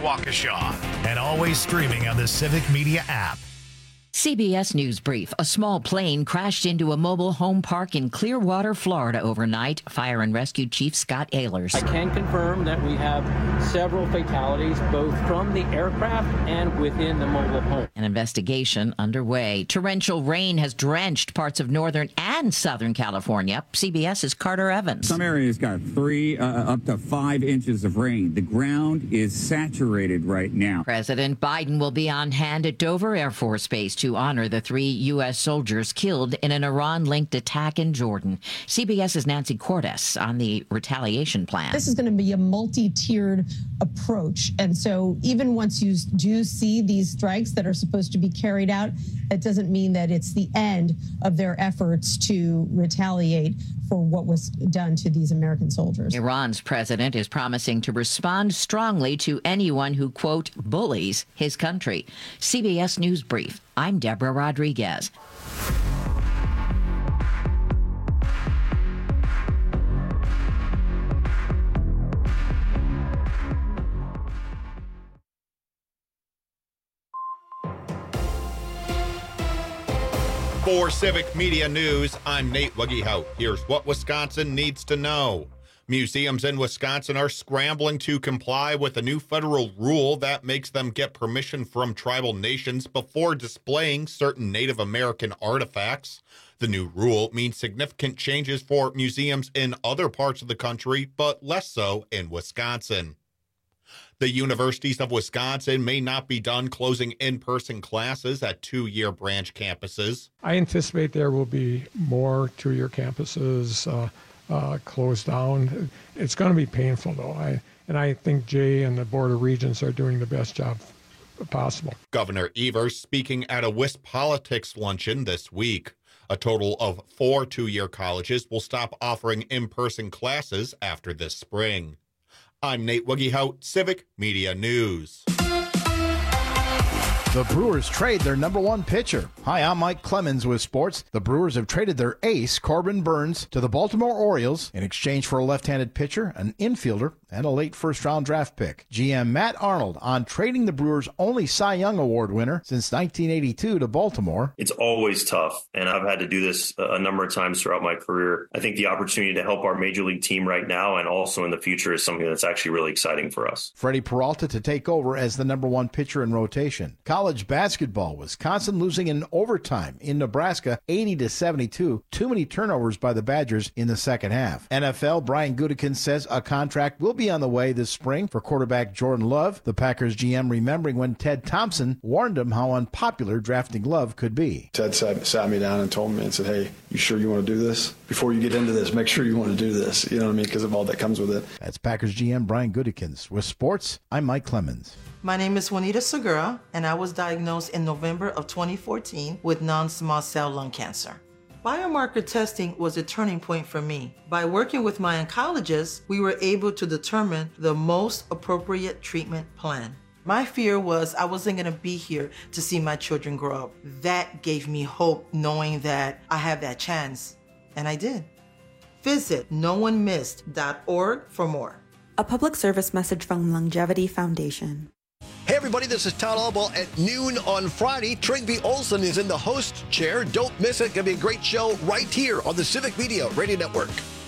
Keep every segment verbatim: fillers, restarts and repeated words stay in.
Waukesha, and always streaming on the Civic Media app. C B S News Brief. A small plane crashed into a mobile home park in Clearwater, Florida overnight. Fire and Rescue Chief Scott Ehlers. I can confirm that we have several fatalities, both from the aircraft and within the mobile home. An investigation underway. Torrential rain has drenched parts of northern and southern California. CBS's Carter Evans. Some areas got three uh, up to five inches of rain. The ground is saturated right now. President Biden will be on hand at Dover Air Force Base to honor the three U S soldiers killed in an Iran-linked attack in Jordan. CBS's Nancy Cordes on the retaliation plan. This is going to be a multi-tiered approach. And so even once you do see these strikes that are supposed to be carried out, that doesn't mean that it's the end of their efforts to retaliate for what was done to these American soldiers. Iran's president is promising to respond strongly to anyone who, quote, bullies his country. C B S News Brief. I'm Deborah Rodriguez. For Civic Media News, I'm Nate Wuggehout. Here's what Wisconsin needs to know. Museums in Wisconsin are scrambling to comply with a new federal rule that makes them get permission from tribal nations before displaying certain Native American artifacts. The new rule means significant changes for museums in other parts of the country, but less so in Wisconsin. The universities of Wisconsin may not be done closing in-person classes at two-year branch campuses. I anticipate there will be more two-year campuses uh, uh, closed down. It's going to be painful, though, I, and I think Jay and the Board of Regents are doing the best job possible. Governor Evers speaking at a Wisp Politics luncheon this week. A total of four two-year colleges will stop offering in-person classes after this spring. I'm Nate Wuggehout, Civic Media News. The Brewers trade their number one pitcher. Hi, I'm Mike Clemens with sports. The Brewers have traded their ace, Corbin Burns, to the Baltimore Orioles in exchange for a left-handed pitcher, an infielder, and a late first-round draft pick. G M Matt Arnold on trading the Brewers' only Cy Young Award winner since nineteen eighty-two to Baltimore. It's always tough, and I've had to do this a number of times throughout my career. I think the opportunity to help our major league team right now and also in the future is something that's actually really exciting for us. Freddie Peralta to take over as the number one pitcher in rotation. College basketball, Wisconsin losing in overtime in Nebraska eighty to seventy-two. Too many turnovers by the Badgers in the second half. N F L, Brian Gutekunst says a contract will be on the way this spring for quarterback Jordan Love. The Packers G M remembering when Ted Thompson warned him how unpopular drafting Love could be. Ted sat, sat me down and told me and said, hey, you sure you want to do this? Before you get into this, make sure you want to do this. You know what I mean? Because of all that comes with it. That's Packers G M Brian Gutekunst. With sports, I'm Mike Clemens. My name is Juanita Segura, and I was diagnosed in November of twenty fourteen with non-small cell lung cancer. Biomarker testing was a turning point for me. By working with my oncologist, we were able to determine the most appropriate treatment plan. My fear was I wasn't going to be here to see my children grow up. That gave me hope, knowing that I have that chance, and I did. Visit no one missed dot org for more. A public service message from Longevity Foundation. Hey everybody, this is Todd Albaugh at noon on Friday. Trygve Olsen is in the host chair. Don't miss it. Gonna be a great show right here on the Civic Media Radio Network.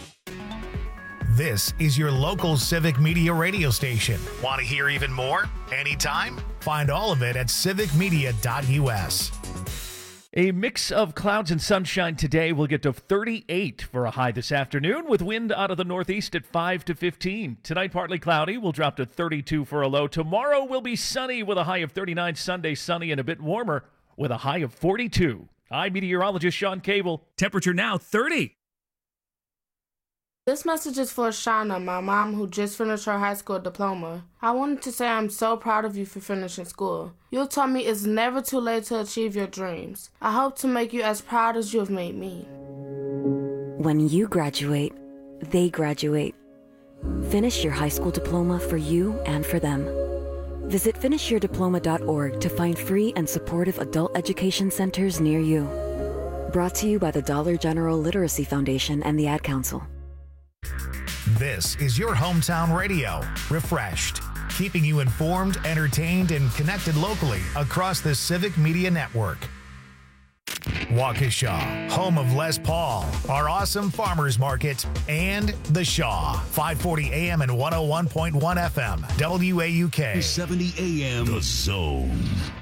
This is your local Civic Media radio station. Want to hear even more? Anytime? Find all of it at civic media dot u s. A mix of clouds and sunshine today. We'll get to thirty-eight for a high this afternoon with wind out of the northeast at five to fifteen. Tonight, partly cloudy. We'll drop to thirty-two for a low. Tomorrow will be sunny with a high of thirty-nine. Sunday, sunny and a bit warmer with a high of forty-two. I'm meteorologist Sean Cable. Temperature now thirty. This message is for Shauna, my mom who just finished her high school diploma. I wanted to say I'm so proud of you for finishing school. You taught me it's never too late to achieve your dreams. I hope to make you as proud as you have made me. When you graduate, they graduate. Finish your high school diploma for you and for them. Visit finish your diploma dot org to find free and supportive adult education centers near you. Brought to you by the Dollar General Literacy Foundation and the Ad Council. This is your hometown radio, refreshed. keeping you informed, entertained, and connected locally across the Civic Media Network. Waukesha, home of Les Paul, our awesome farmers market, and The Shaw, five forty A M and one oh one point one F M, W A U K. seventy A M, The Zone.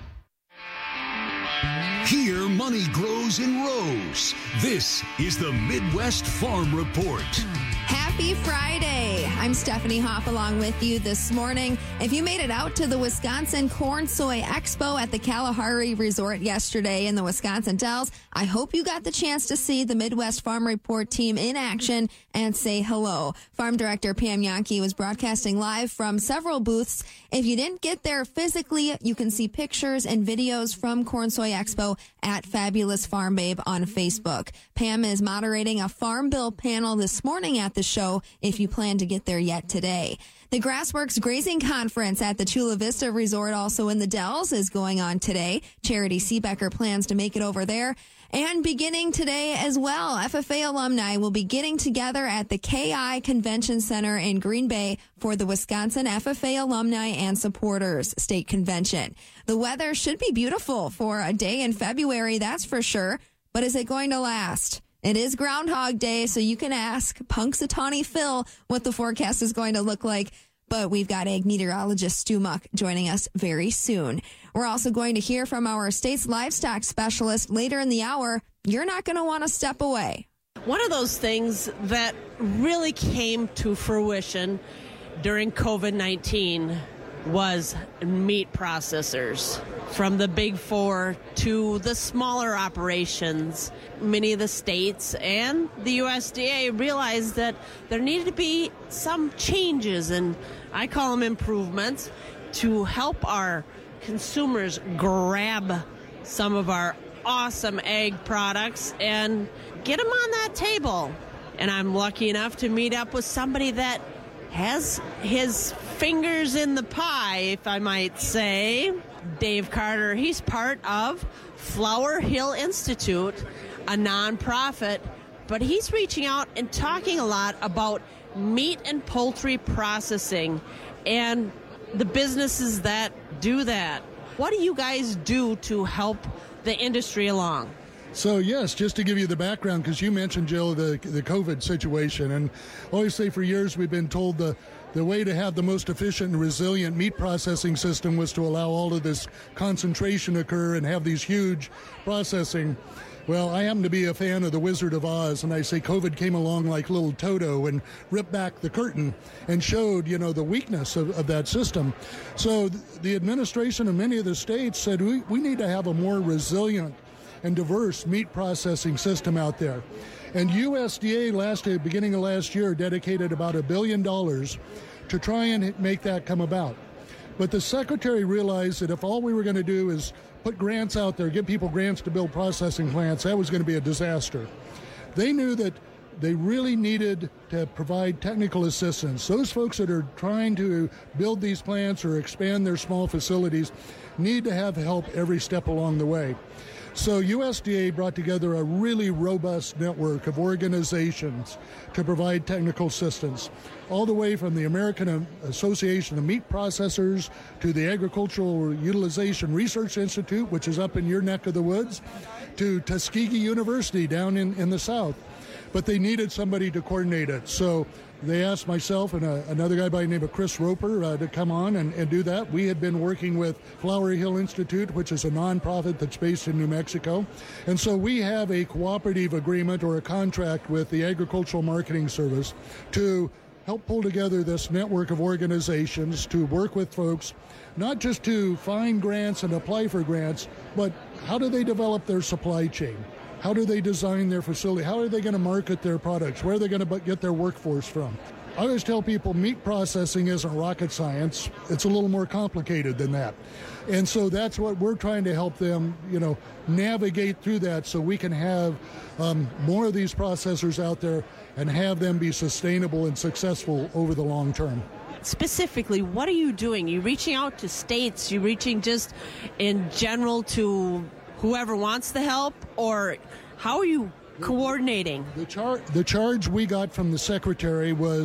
Here, money grows in rows. This is the Midwest Farm Report. Happy Friday. I'm Stephanie Hoff along with you this morning. If you made it out to the Wisconsin Corn Soy Expo at the Kalahari Resort yesterday in the Wisconsin Dells, I hope you got the chance to see the Midwest Farm Report team in action and say hello. Farm Director Pam Yankee was broadcasting live from several booths. If you didn't get there physically, you can see pictures and videos from Corn Soy Expo at Fabulous Farm Babe on Facebook. Pam is moderating a Farm Bill panel this morning at the show if you plan to get there yet today. The Grassworks Grazing Conference at the Chula Vista Resort, also in the Dells, is going on today. Charity Seebecker plans to make it over there. And beginning today as well, F F A alumni will be getting together at the K I Convention Center in Green Bay for the Wisconsin F F A Alumni and Supporters State Convention. The weather should be beautiful for a day in February, that's for sure. But is it going to last? It is Groundhog Day, so you can ask Punxsutawney Phil what the forecast is going to look like. But we've got ag meteorologist Stu Muck joining us very soon. We're also going to hear from our state's livestock specialist later in the hour. You're not going to want to step away. One of those things that really came to fruition during COVID nineteen was meat processors. From the big four to the smaller operations, many of the states and the U S D A realized that there needed to be some changes, and I call them improvements, to help our consumers grab some of our awesome egg products and get them on that table. And I'm lucky enough to meet up with somebody that has his fingers in the pie, if I might say. Dave Carter, he's part of Flower Hill Institute, a nonprofit, but he's reaching out and talking a lot about meat and poultry processing and the businesses that do that. What do you guys do to help the industry along? So, yes, just to give you the background, because you mentioned, Jill, the the COVID situation. And obviously for years we've been told the, the way to have the most efficient and resilient meat processing system was to allow all of this concentration occur and have these huge processing. Well, I happen to be a fan of The Wizard of Oz, and I say COVID came along like little Toto and ripped back the curtain and showed, you know, the weakness of, of that system. So th- the administration of many of the states said we, we need to have a more resilient and diverse meat processing system out there. And U S D A last uh, beginning of last year dedicated about a billion dollars to try and make that come about. But the secretary realized that if all we were going to do is put grants out there, give people grants to build processing plants, that was going to be a disaster. They knew that they really needed to provide technical assistance. Those folks that are trying to build these plants or expand their small facilities need to have help every step along the way. So U S D A brought together a really robust network of organizations to provide technical assistance, all the way from the American Association of Meat Processors to the Agricultural Utilization Research Institute, which is up in your neck of the woods, to Tuskegee University down in, in the south. But they needed somebody to coordinate it. So they asked myself and a, another guy by the name of Chris Roper uh, to come on and, and do that. We had been working with Flower Hill Institute, which is a nonprofit that's based in New Mexico. And so we have a cooperative agreement or a contract with the Agricultural Marketing Service to help pull together this network of organizations to work with folks, not just to find grants and apply for grants, but how do they develop their supply chain? How do they design their facility? How are they going to market their products? Where are they going to get their workforce from? I always tell people meat processing isn't rocket science. It's a little more complicated than that. And so that's what we're trying to help them, you know, navigate through that so we can have um, more of these processors out there and have them be sustainable and successful over the long term. Specifically, what are you doing? You reaching out to states? You reaching just in general to whoever wants the help, or how are you coordinating? The, char- the charge we got from the secretary was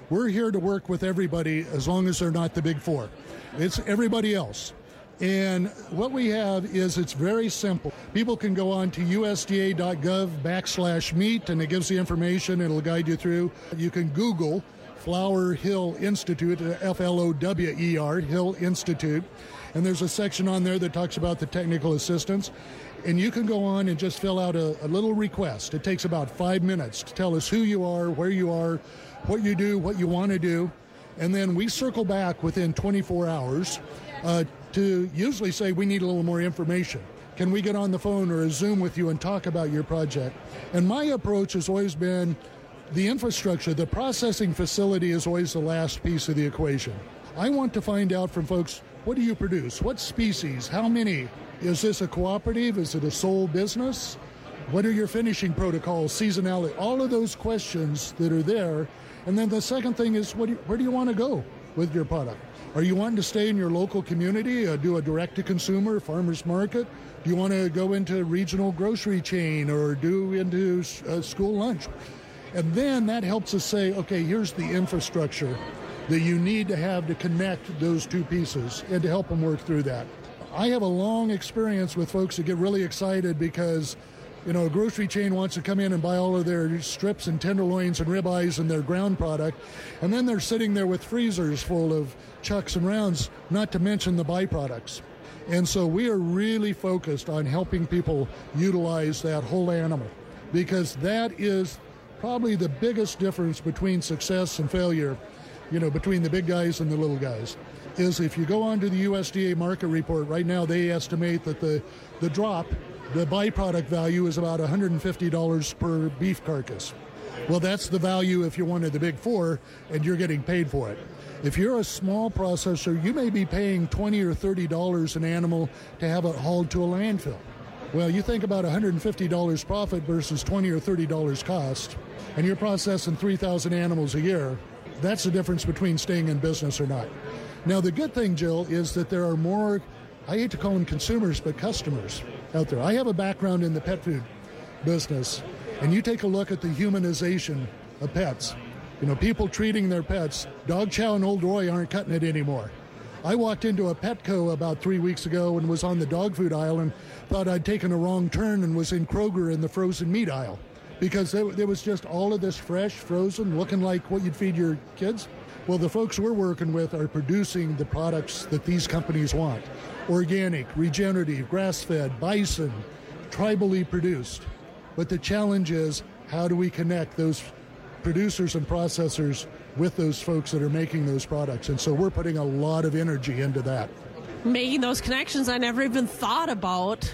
we're here to work with everybody as long as they're not the big four. It's everybody else. And what we have is it's very simple. People can go on to U S D A dot gov backslash meat, and it gives the information. It'll guide you through. You can Google Flower Hill Institute, F L O W E R, Hill Institute. And there's a section on there that talks about the technical assistance. And you can go on and just fill out a, a little request. It takes about five minutes to tell us who you are, where you are, what you do, what you want to do. And then we circle back within twenty-four hours uh, to usually say we need a little more information. Can we get on the phone or a Zoom with you and talk about your project? And my approach has always been the infrastructure, the processing facility is always the last piece of the equation. I want to find out from folks, what do you produce? What species? How many? Is this a cooperative? Is it a sole business? What are your finishing protocols, seasonality? All of those questions that are there. And then the second thing is, what do you, where do you want to go with your product? Are you wanting to stay in your local community, uh, do a direct-to-consumer, farmer's market? Do you want to go into a regional grocery chain or do into uh, school lunch? And then that helps us say, okay, here's the infrastructure that you need to have to connect those two pieces and to help them work through that. I have a long experience with folks that get really excited because, you know, a grocery chain wants to come in and buy all of their strips and tenderloins and ribeyes and their ground product, and then they're sitting there with freezers full of chucks and rounds, not to mention the byproducts. And so we are really focused on helping people utilize that whole animal, because that is probably the biggest difference between success and failure, you know, between the big guys and the little guys, is if you go onto the U S D A market report, right now they estimate that the, the drop, the byproduct value is about one hundred fifty dollars per beef carcass. Well, that's the value if you're one of the big four and you're getting paid for it. If you're a small processor, you may be paying twenty or thirty dollars an animal to have it hauled to a landfill. Well, you think about one hundred fifty dollars profit versus twenty or thirty dollars cost, and you're processing three thousand animals a year. That's the difference between staying in business or not. Now, the good thing, Jill, is that there are more, I hate to call them consumers, but customers out there. I have a background in the pet food business, and you take a look at the humanization of pets. You know, people treating their pets. Dog Chow and Old Roy aren't cutting it anymore. I walked into a Petco about three weeks ago and was on the dog food aisle and thought I'd taken a wrong turn and was in Kroger in the frozen meat aisle, because there, there was just all of this fresh, frozen, looking like what you'd feed your kids. Well, the folks we're working with are producing the products that these companies want. Organic, regenerative, grass-fed, bison, tribally produced. But the challenge is, how do we connect those producers and processors with those folks that are making those products? And so we're putting a lot of energy into that. Making those connections I never even thought about,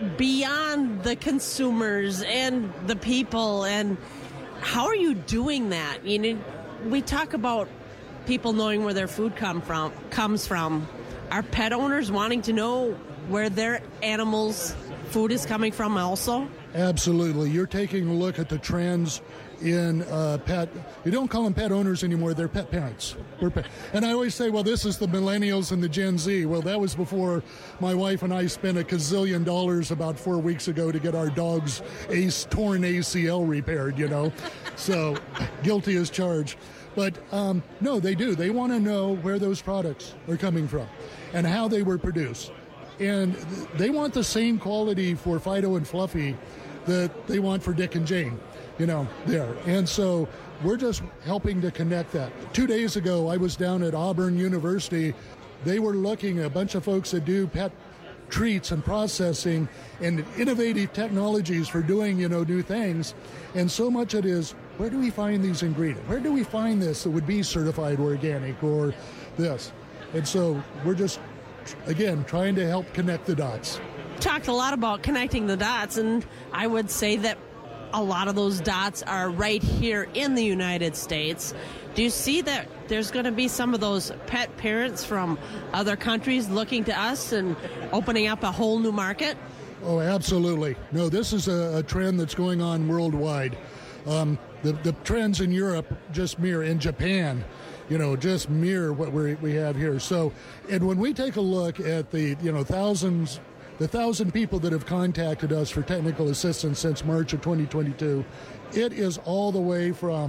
beyond the consumers and the people. And how are you doing that? You know, we talk about people knowing where their food come from comes from. Are pet owners wanting to know where their animals' food is coming from also? Absolutely. You're taking a look at the trends in uh, pet. You don't call them pet owners anymore. They're pet parents. We're pet. And I always say, well, this is the millennials and the Gen Z. Well, that was before my wife and I spent a gazillion dollars about four weeks ago to get our dog's ace, torn A C L repaired, you know. So guilty as charged. But um, no, they do. They want to know where those products are coming from and how they were produced. And they want the same quality for Fido and Fluffy that they want for Dick and Jane, you know, there. And so we're just helping to connect that. Two days ago, I was down at Auburn University. They were looking at a bunch of folks that do pet treats and processing and innovative technologies for doing, you know, new things. And so much it is, where do we find these ingredients? Where do we find this that would be certified organic or this? And so we're just, again, trying to help connect the dots. Talked a lot about connecting the dots, and I would say that a lot of those dots are right here in the United States. Do you see that there's going to be some of those pet parents from other countries looking to us and opening up a whole new market? Oh, absolutely. No, this is a, a trend that's going on worldwide. Um, the, the trends in Europe just mirror, in Japan, you know, just mirror what we we have here. So, and when we take a look at the, you know, thousands, the thousand people that have contacted us for technical assistance since March of twenty twenty-two, it is all the way from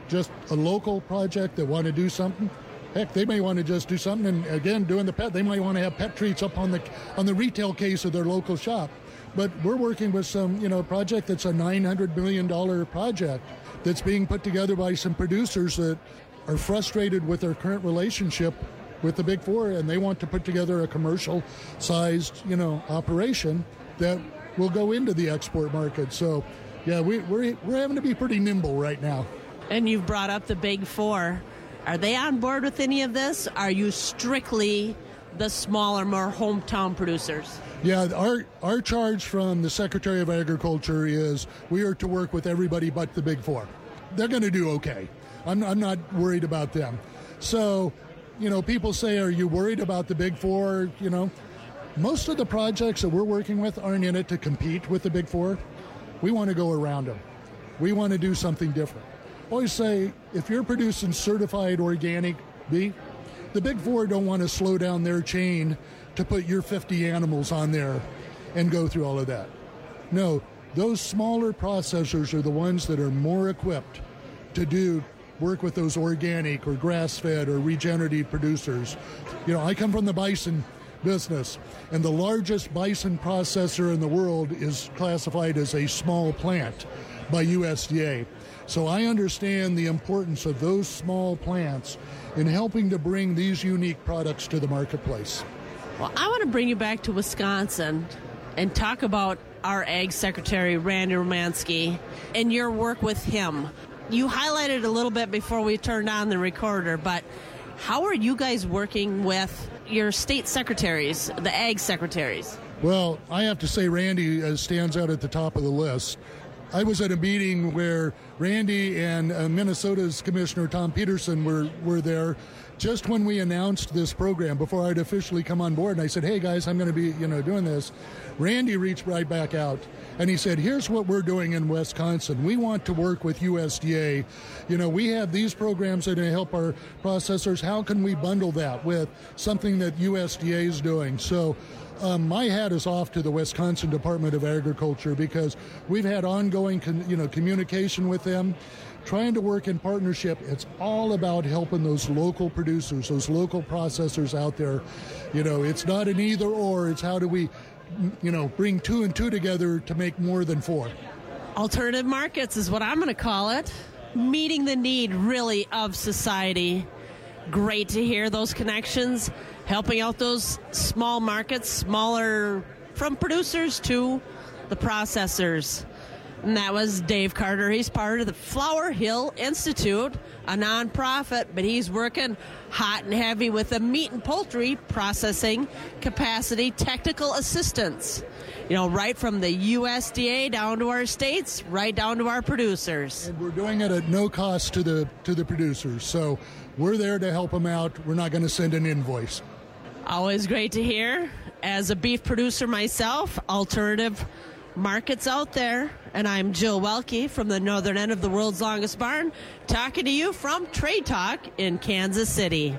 just a local project that want to do something, heck, they may want to just do something. And again, doing the pet, they might want to have pet treats up on the on the retail case of their local shop. But we're working with some, you know, project that's a nine hundred million dollars project that's being put together by some producers that are frustrated with their current relationship with the Big Four, and they want to put together a commercial-sized, you know, operation that will go into the export market. So, yeah, we, we're we're having to be pretty nimble right now. And you've brought up the Big Four. Are they on board with any of this? Are you strictly the smaller, more hometown producers? Yeah, our our charge from the Secretary of Agriculture is we are to work with everybody but the Big Four. They're going to do okay. I'm, I'm not worried about them. So, you know, people say, are you worried about the Big Four? You know, most of the projects that we're working with aren't in it to compete with the Big Four. We want to go around them. We want to do something different. Always say, if you're producing certified organic beef, the Big Four don't want to slow down their chain to put your fifty animals on there and go through all of that. No, those smaller processors are the ones that are more equipped to do work with those organic or grass-fed or regenerative producers. You know, I come from the bison business, and the largest bison processor in the world is classified as a small plant by U S D A. So I understand the importance of those small plants in helping to bring these unique products to the marketplace. Well, I want to bring you back to Wisconsin and talk about our Ag Secretary, Randy Romanski, and your work with him. You highlighted a little bit before we turned on the recorder, but how are you guys working with your state secretaries, the Ag secretaries? Well, I have to say Randy uh, stands out at the top of the list. I was at a meeting where Randy and uh, Minnesota's Commissioner Tom Peterson were, were there just when we announced this program, before I'd officially come on board. And I said, hey, guys, I'm going to be, you know, doing this. Randy reached right back out, and he said, here's what we're doing in Wisconsin. We want to work with U S D A. You know, we have these programs that help our processors. How can we bundle that with something that U S D A is doing? So Um, my hat is off to the Wisconsin Department of Agriculture, because we've had ongoing, con- you know, communication with them, trying to work in partnership. It's all about helping those local producers, those local processors out there. You know, it's not an either or. It's how do we, you know, bring two and two together to make more than four. Alternative markets is what I'm going to call it. Meeting the need, really, of society. Great to hear those connections. Helping out those small markets, smaller, from producers to the processors. And that was Dave Carter. He's part of the Flower Hill Institute, a nonprofit, but he's working hot and heavy with the meat and poultry processing capacity technical assistance. You know, right from the U S D A down to our states, right down to our producers. And we're doing it at no cost to the to the producers. So we're there to help them out. We're not going to send an invoice. Always great to hear. As a beef producer myself, alternative markets out there. And I'm Jill Welke from the northern end of the world's longest barn, talking to you from Trade Talk in Kansas City.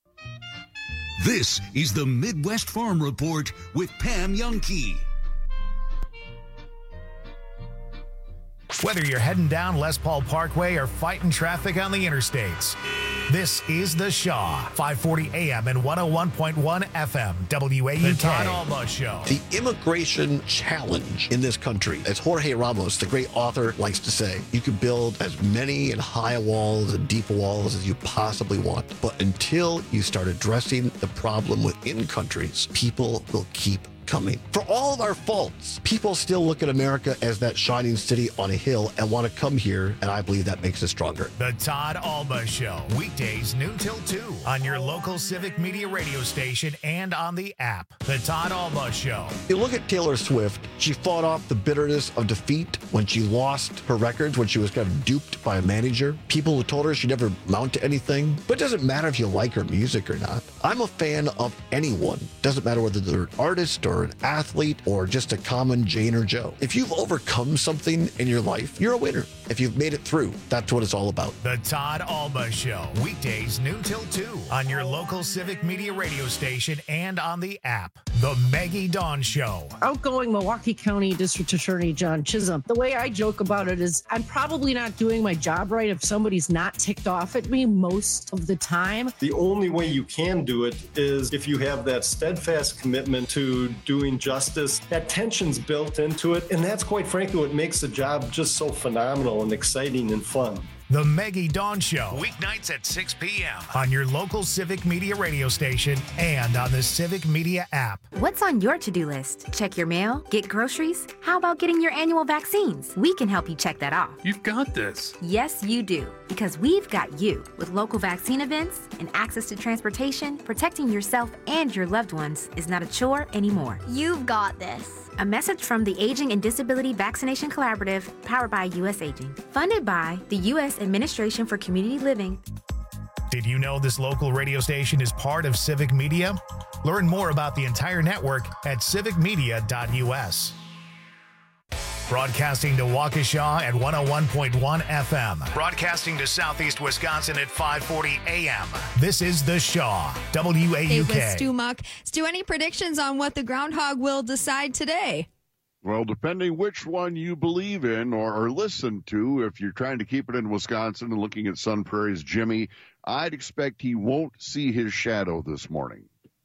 This is the Midwest Farm Report with Pam Youngkey. Whether you're heading down Les Paul Parkway or fighting traffic on the interstates, this is The Shaw, five forty A M and one oh one point one F M, W A U K. The Todd Alba Show. The immigration challenge in this country, as Jorge Ramos, the great author, likes to say, you can build as many and high walls and deep walls as you possibly want. But until you start addressing the problem within countries, people will keep coming. For all of our faults, people still look at America as that shining city on a hill and want to come here, and I believe that makes us stronger. The Todd Alba Show, weekdays noon till two on your local Civic Media radio station and on the app. The Todd Alba Show. You look at Taylor Swift, she fought off the bitterness of defeat when she lost her records, when she was kind of duped by a manager. People who told her she'd never mount to anything. But it doesn't matter if you like her music or not. I'm a fan of anyone. Doesn't matter whether they're an artist or an athlete or just a common Jane or Joe. If you've overcome something in your life, you're a winner. If you've made it through, that's what it's all about. The Todd Alba Show, weekdays noon till two on your local Civic Media radio station and on the app. The Maggie Dawn Show. Outgoing Milwaukee County District Attorney John Chisholm. The way I joke about it is I'm probably not doing my job right if somebody's not ticked off at me most of the time. The only way you can do it is if you have that steadfast commitment to doing justice. That tension's built into it, and that's quite frankly what makes the job just so phenomenal and exciting and fun. The Maggie Dawn Show, weeknights at six p.m. on your local Civic Media radio station and on the Civic Media app. What's on your to-do list? Check your mail? Get groceries? How about getting your annual vaccines? We can help you check that off. You've got this. Yes, you do. Because we've got you. With local vaccine events and access to transportation, protecting yourself and your loved ones is not a chore anymore. You've got this. A message from the Aging and Disability Vaccination Collaborative, powered by U S Aging. Funded by the U S Administration for Community Living. Did you know this local radio station is part of Civic Media? Learn more about the entire network at civic media dot u s. Broadcasting to Waukesha at one oh one point one F M. Broadcasting to Southeast Wisconsin at five forty A M. This is The Shaw, W A U K. Hey, with Stu Muck. Stu, any predictions on what the groundhog will decide today? Well, depending which one you believe in or, or listen to, if you're trying to keep it in Wisconsin and looking at Sun Prairie's Jimmy, I'd expect he won't see his shadow this morning.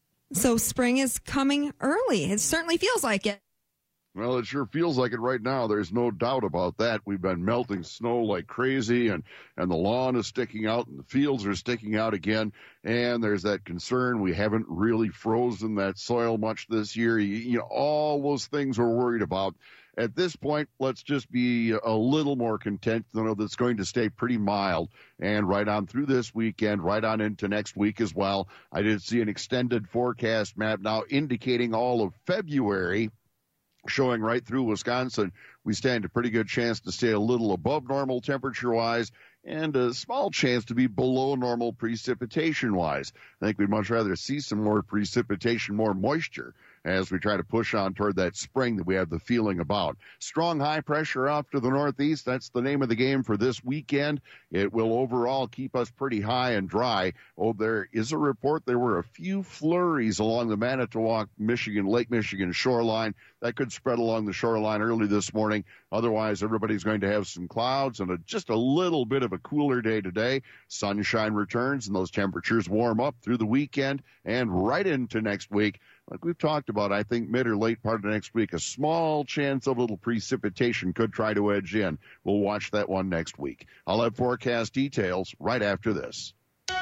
So spring is coming early. It certainly feels like it. Well, it sure feels like it right now. There's no doubt about that. We've been melting snow like crazy, and, and the lawn is sticking out, and the fields are sticking out again. And there's that concern. We haven't really frozen that soil much this year. You, you know, all those things we're worried about. At this point, let's just be a little more content to know that it's going to stay pretty mild. And right on through this weekend, right on into next week as well. I did see an extended forecast map now indicating all of February, showing right through Wisconsin. We stand a pretty good chance to stay a little above normal temperature-wise and a small chance to be below normal precipitation-wise. I think we'd much rather see some more precipitation, more moisture, as we try to push on toward that spring that we have the feeling about. Strong high pressure off to the northeast. That's the name of the game for this weekend. It will overall keep us pretty high and dry. Oh, there is a report there were a few flurries along the Manitowoc, Michigan, Lake Michigan shoreline. That could spread along the shoreline early this morning. Otherwise, everybody's going to have some clouds and a, just a little bit of a cooler day today. Sunshine returns and those temperatures warm up through the weekend and right into next week. Like we've talked about, I think mid or late part of next week, a small chance of a little precipitation could try to edge in. We'll watch that one next week. I'll have forecast details right after this.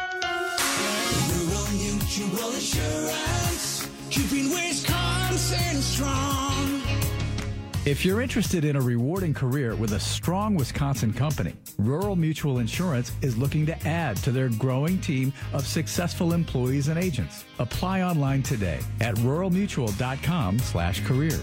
Rural Mutual Insurance, keeping Wisconsin strong. If you're interested in a rewarding career with a strong Wisconsin company, Rural Mutual Insurance is looking to add to their growing team of successful employees and agents. Apply online today at rural mutual dot com slash careers.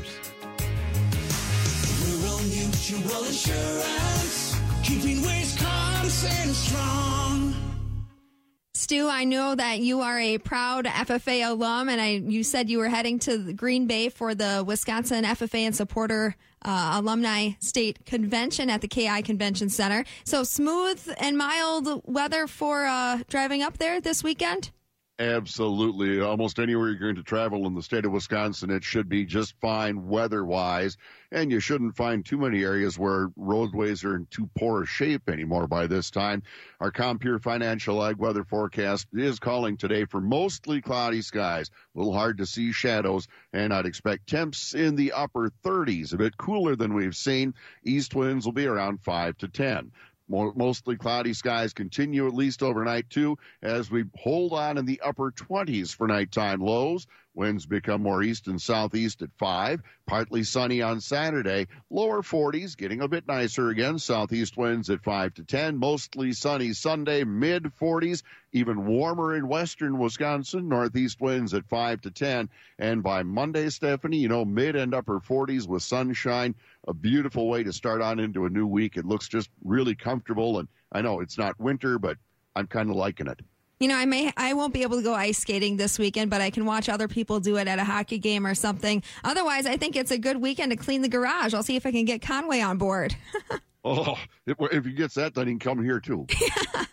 Rural Mutual Insurance, keeping Wisconsin strong. Stu, I know that you are a proud F F A alum, and I you said you were heading to the Green Bay for the Wisconsin F F A and Supporter uh, Alumni State Convention at the K I Convention Center. So smooth and mild weather for uh, driving up there this weekend? Absolutely. Almost anywhere you're going to travel in the state of Wisconsin, it should be just fine weather-wise. And you shouldn't find too many areas where roadways are in too poor a shape anymore by this time. Our Compure Financial Ag weather forecast is calling today for mostly cloudy skies. A little hard to see shadows, and I'd expect temps in the upper thirties, a bit cooler than we've seen. East winds will be around five to ten. Mostly cloudy skies continue at least overnight, too, as we hold on in the upper twenties for nighttime lows. Winds become more east and southeast at five. Partly sunny on Saturday. Lower forties, getting a bit nicer again. Southeast winds at five to ten. Mostly sunny Sunday, mid forties. Even warmer in western Wisconsin. Northeast winds at five to ten. And by Monday, Stephanie, you know, mid and upper forties with sunshine. A beautiful way to start on into a new week. It looks just really comfortable. And I know it's not winter, but I'm kind of liking it. You know, I may, I won't be able to go ice skating this weekend, but I can watch other people do it at a hockey game or something. Otherwise, I think it's a good weekend to clean the garage. I'll see if I can get Conway on board. Oh, if, if he gets that, then he can come here, too.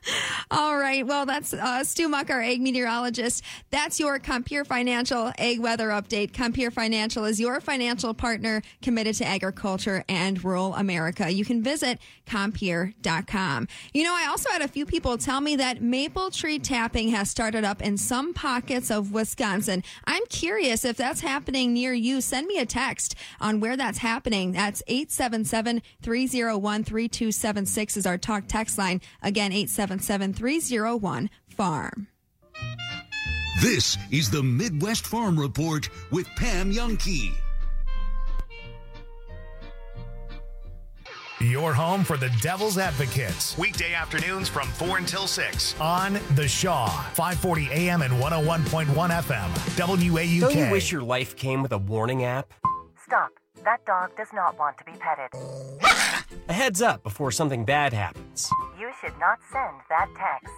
All right. Well, that's uh, Stu Muck, our egg meteorologist. That's your Compeer Financial Egg Weather Update. Compeer Financial is your financial partner committed to agriculture and rural America. You can visit Compeer dot com. You know, I also had a few people tell me that maple tree tapping has started up in some pockets of Wisconsin. I'm curious if that's happening near you. Send me a text on where that's happening. That's eight seven seven, three oh one, three two seven six is our talk text line. Again, eight seven seven, three oh one, farm. This is the Midwest Farm Report with Pam Youngkey. Your home for the Devil's Advocates. Weekday afternoons from four until six on The Shaw, five forty A M and one oh one point one F M, W A U K. Don't you wish your life came with a warning app? Stop. That dog does not want to be petted. A heads up before something bad happens. You should not send that text.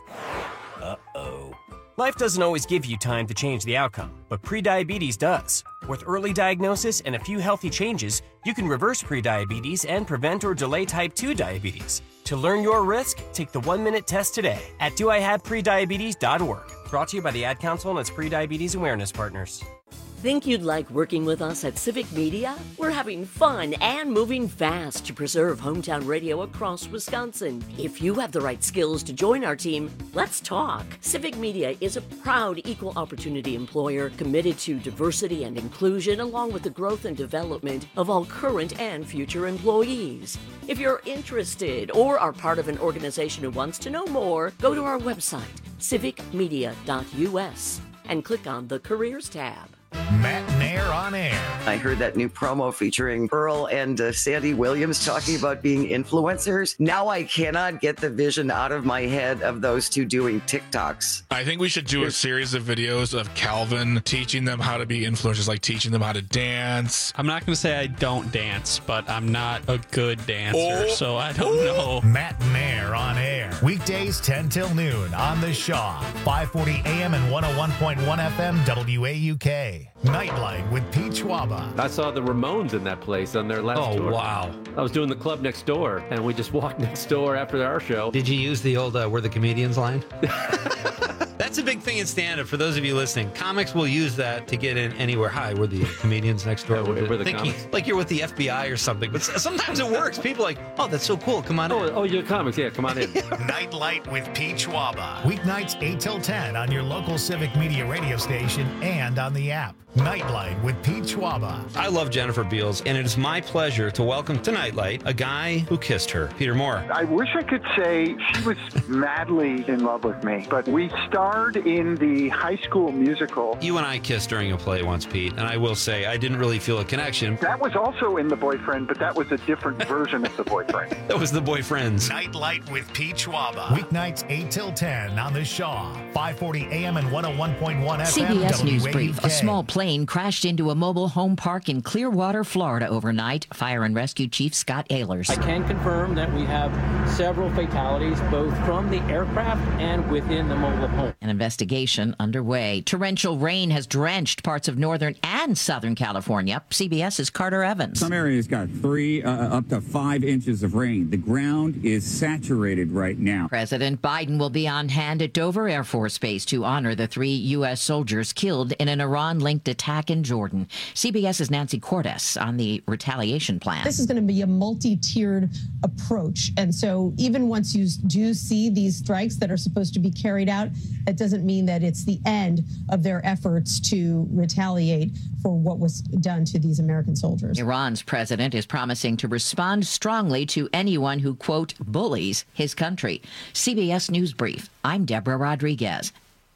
Uh-oh. Life doesn't always give you time to change the outcome, but prediabetes does. With early diagnosis and a few healthy changes, you can reverse prediabetes and prevent or delay type two diabetes. To learn your risk, take the one-minute test today at do I have prediabetes dot org. Brought to you by the Ad Council and its Prediabetes Awareness Partners. Think you'd like working with us at Civic Media? We're having fun and moving fast to preserve hometown radio across Wisconsin. If you have the right skills to join our team, let's talk. Civic Media is a proud equal opportunity employer committed to diversity and inclusion along with the growth and development of all current and future employees. If you're interested or are part of an organization who wants to know more, go to our website, civic media dot U S, and click on the Careers tab. Matt Nair on air. I heard that new promo featuring Earl and uh, Sandy Williams talking about being influencers. Now I cannot get the vision out of my head of those two doing TikToks. I think we should do a series of videos of Calvin teaching them how to be influencers, like teaching them how to dance. I'm not going to say I don't dance, but I'm not a good dancer, oh. so I don't know. Matt Nair on air. Weekdays ten till noon on The Shaw, five forty A M and one oh one point one F M, W A U K. Nightlight with Pete Schwaba. I saw the Ramones in that place on their last oh, tour. Oh, wow. I was doing the club next door, and we just walked next door after our show. Did you use the old uh, We're the Comedians line? That's a big thing in stand-up. For those of you listening, comics will use that to get in anywhere. Hi, we're the comedians next door. Yeah, we're, we're the thinking, comics. Like you're with the F B I or something. But sometimes it works. People are like, oh, that's so cool. Come on oh, in. Oh, you're comics. Yeah, come on in. Nightlight with Pete Schwaba. Weeknights eight till ten on your local Civic Media radio station and on the app. Nightlight with Pete Schwaba. I love Jennifer Beals, and it is my pleasure to welcome to Nightlight a guy who kissed her, Peter Moore. I wish I could say she was madly in love with me, but we starred in the High School Musical. You and I kissed during a play once, Pete, and I will say I didn't really feel a connection. That was also in The Boyfriend, but that was a different version of The Boyfriend. That was The Boyfriends. Nightlight with Pete Schwaba. Weeknights eight till ten on The Shaw, five forty A M and one oh one point one F M. C B S W A U K. News Brief. A small plane crashed into a mobile home park in Clearwater, Florida overnight. Fire and Rescue Chief Scott Ehlers. I can confirm that we have several fatalities, both from the aircraft and within the mobile home. An investigation underway. Torrential rain has drenched parts of northern and southern California. CBS's Carter Evans. Some areas got three uh, up to five inches of rain. The ground is saturated right now. President Biden will be on hand at Dover Air Force Base to honor the three U S soldiers killed in an Iran-linked attack in Jordan. CBS's Nancy Cordes on the retaliation plan. This is going to be a multi-tiered approach. And so even once you do see these strikes that are supposed to be carried out, that doesn't mean that it's the end of their efforts to retaliate for what was done to these American soldiers. Iran's president is promising to respond strongly to anyone who, quote, bullies his country. C B S News Brief. I'm Deborah Rodriguez.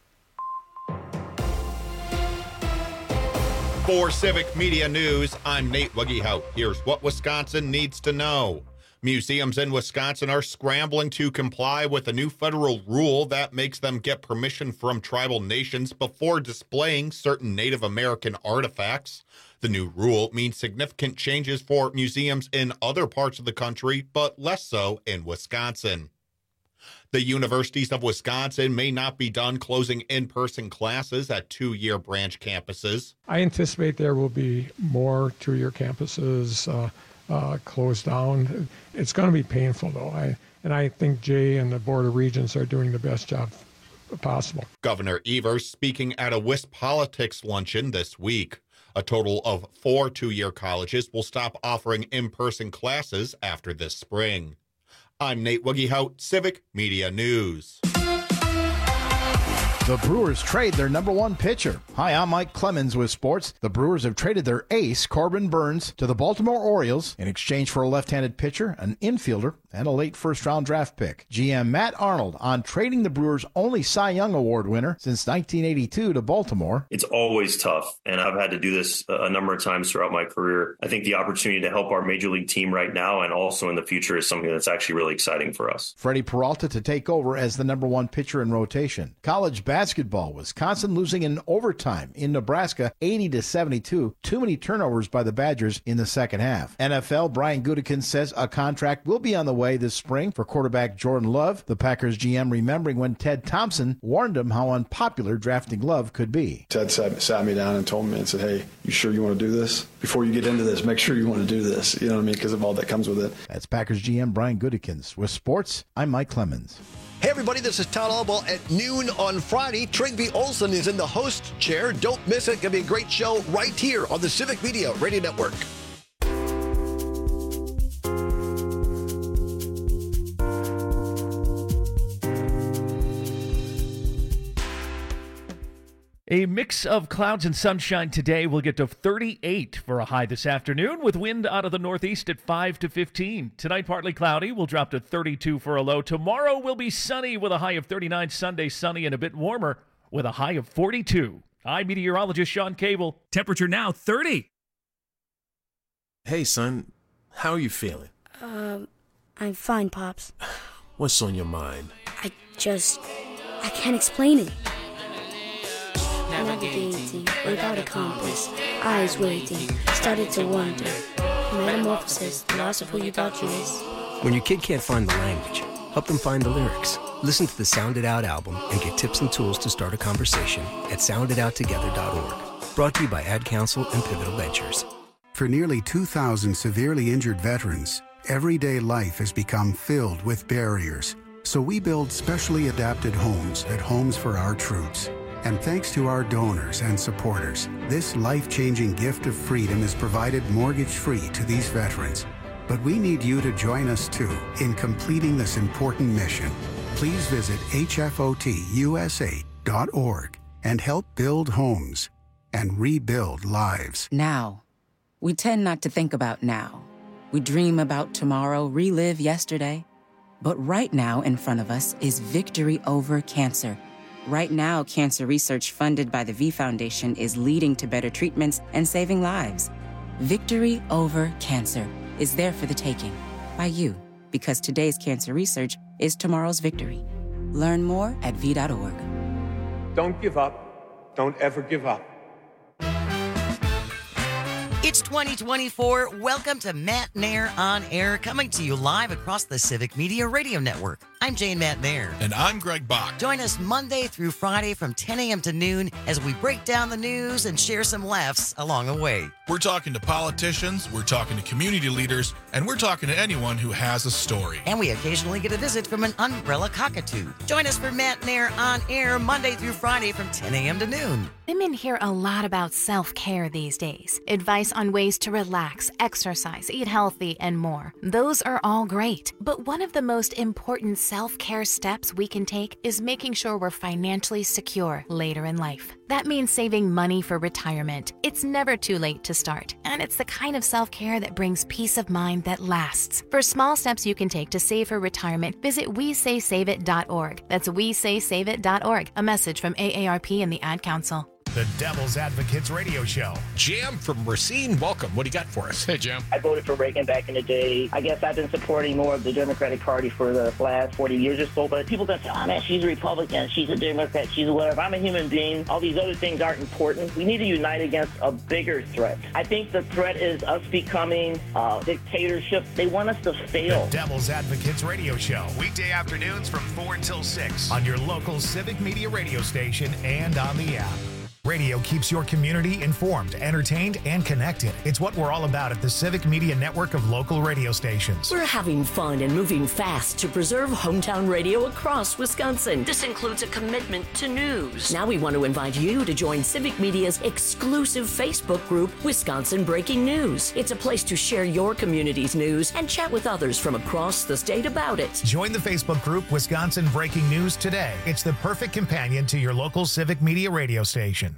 For Civic Media News, I'm Nate Wuggyhout. Here's what Wisconsin needs to know. Museums in Wisconsin are scrambling to comply with a new federal rule that makes them get permission from tribal nations before displaying certain Native American artifacts. The new rule means significant changes for museums in other parts of the country, but less so in Wisconsin. The universities of Wisconsin may not be done closing in-person classes at two-year branch campuses. I anticipate there will be more two-year campuses uh, uh, closed down. It's going to be painful, though. I and I think Jay and the Board of Regents are doing the best job possible. Governor Evers speaking at a Wisp Politics luncheon this week. A total of four two-year colleges will stop offering in-person classes after this spring. I'm Nate Wiggyhout, Civic Media News. The Brewers trade their number one pitcher. Hi, I'm Mike Clemens with sports. The Brewers have traded their ace, Corbin Burns, to the Baltimore Orioles in exchange for a left-handed pitcher, an infielder, and a late first-round draft pick. G M Matt Arnold on trading the Brewers' only Cy Young Award winner since nineteen eighty-two to Baltimore. It's always tough, and I've had to do this a number of times throughout my career. I think the opportunity to help our major league team right now and also in the future is something that's actually really exciting for us. Freddie Peralta to take over as the number one pitcher in rotation. College basketball, Wisconsin losing in overtime in Nebraska eighty to seventy-two. Too many turnovers by the Badgers in the second half. N F L, Brian Gutekunst says a contract will be on the way this spring for quarterback Jordan Love. The Packers G M remembering when Ted Thompson warned him how unpopular drafting Love could be. Ted sat, sat me down and told me and said, hey, you sure you want to do this? Before you get into this, make sure you want to do this. You know what I mean? Because of all that comes with it. That's Packers G M Brian Gutekunst. With sports, I'm Mike Clemens. Hey everybody, this is Todd Albaugh at noon on Friday. Trygve Olsen is in the host chair. Don't miss it. Gonna be a great show right here on the Civic Media Radio Network. A mix of clouds and sunshine today. We'll get to thirty-eight for a high this afternoon with wind out of the northeast at five to fifteen. Tonight, partly cloudy. We'll drop to thirty-two for a low. Tomorrow will be sunny with a high of thirty-nine. Sunday, sunny and a bit warmer with a high of forty-two. I'm meteorologist Sean Cable. Temperature now thirty. Hey, son. How are you feeling? Um, I'm fine, Pops. What's on your mind? I just... I can't explain it. Navigating without a compass, eyes waiting, started to wonder. Metamorphosis, the loss of who you thought you was. When your kid can't find the language, help them find the lyrics. Listen to the Sound It Out album and get tips and tools to start a conversation at sound it out together dot org. Brought to you by Ad Council and Pivotal Ventures. For nearly two thousand severely injured veterans, everyday life has become filled with barriers. So we build specially adapted homes at Homes for Our Troops. And thanks to our donors and supporters, this life-changing gift of freedom is provided mortgage-free to these veterans. But we need you to join us, too, in completing this important mission. Please visit H F O T U S A dot org and help build homes and rebuild lives. Now. We tend not to think about now. We dream about tomorrow, relive yesterday. But right now in front of us is victory over cancer. Right now, cancer research funded by the V Foundation is leading to better treatments and saving lives. Victory over cancer is there for the taking by you, because today's cancer research is tomorrow's victory. Learn more at V dot org. Don't give up. Don't ever give up. It's twenty twenty-four. Welcome to Matt Nair on Air, coming to you live across the Civic Media Radio Network. I'm Jane Matt Nair. And I'm Greg Bach. Join us Monday through Friday from ten a.m. to noon as we break down the news and share some laughs along the way. We're talking to politicians, we're talking to community leaders, and we're talking to anyone who has a story. And we occasionally get a visit from an umbrella cockatoo. Join us for Matt Nair on Air Monday through Friday from ten a.m. to noon. Women hear a lot about self-care these days. Advice on ways to relax, exercise, eat healthy, and more. Those are all great. But one of the most important self-care steps we can take is making sure we're financially secure later in life. That means saving money for retirement. It's never too late to start, and it's the kind of self-care that brings peace of mind that lasts. For small steps you can take to save for retirement, visit we say save it dot org. That's we say save it dot org. A message from A A R P and the Ad Council. The Devil's Advocates Radio Show. Jam from Racine, welcome. What do you got for us? Hey, Jam. I voted for Reagan back in the day. I guess I've been supporting more of the Democratic Party for the last forty years or so, but people that say, oh man, she's a Republican, she's a Democrat, she's a whatever. I'm a human being. All these other things aren't important. We need to unite against a bigger threat. I think the threat is us becoming a dictatorship. They want us to fail. The Devil's Advocates Radio Show. Weekday afternoons from four until six on your local Civic Media radio station and on the app. Radio keeps your community informed, entertained, and connected. It's what we're all about at the Civic Media Network of local radio stations. We're having fun and moving fast to preserve hometown radio across Wisconsin. This includes a commitment to news. Now we want to invite you to join Civic Media's exclusive Facebook group, Wisconsin Breaking News. It's a place to share your community's news and chat with others from across the state about it. Join the Facebook group Wisconsin Breaking News today. It's the perfect companion to your local Civic Media radio station.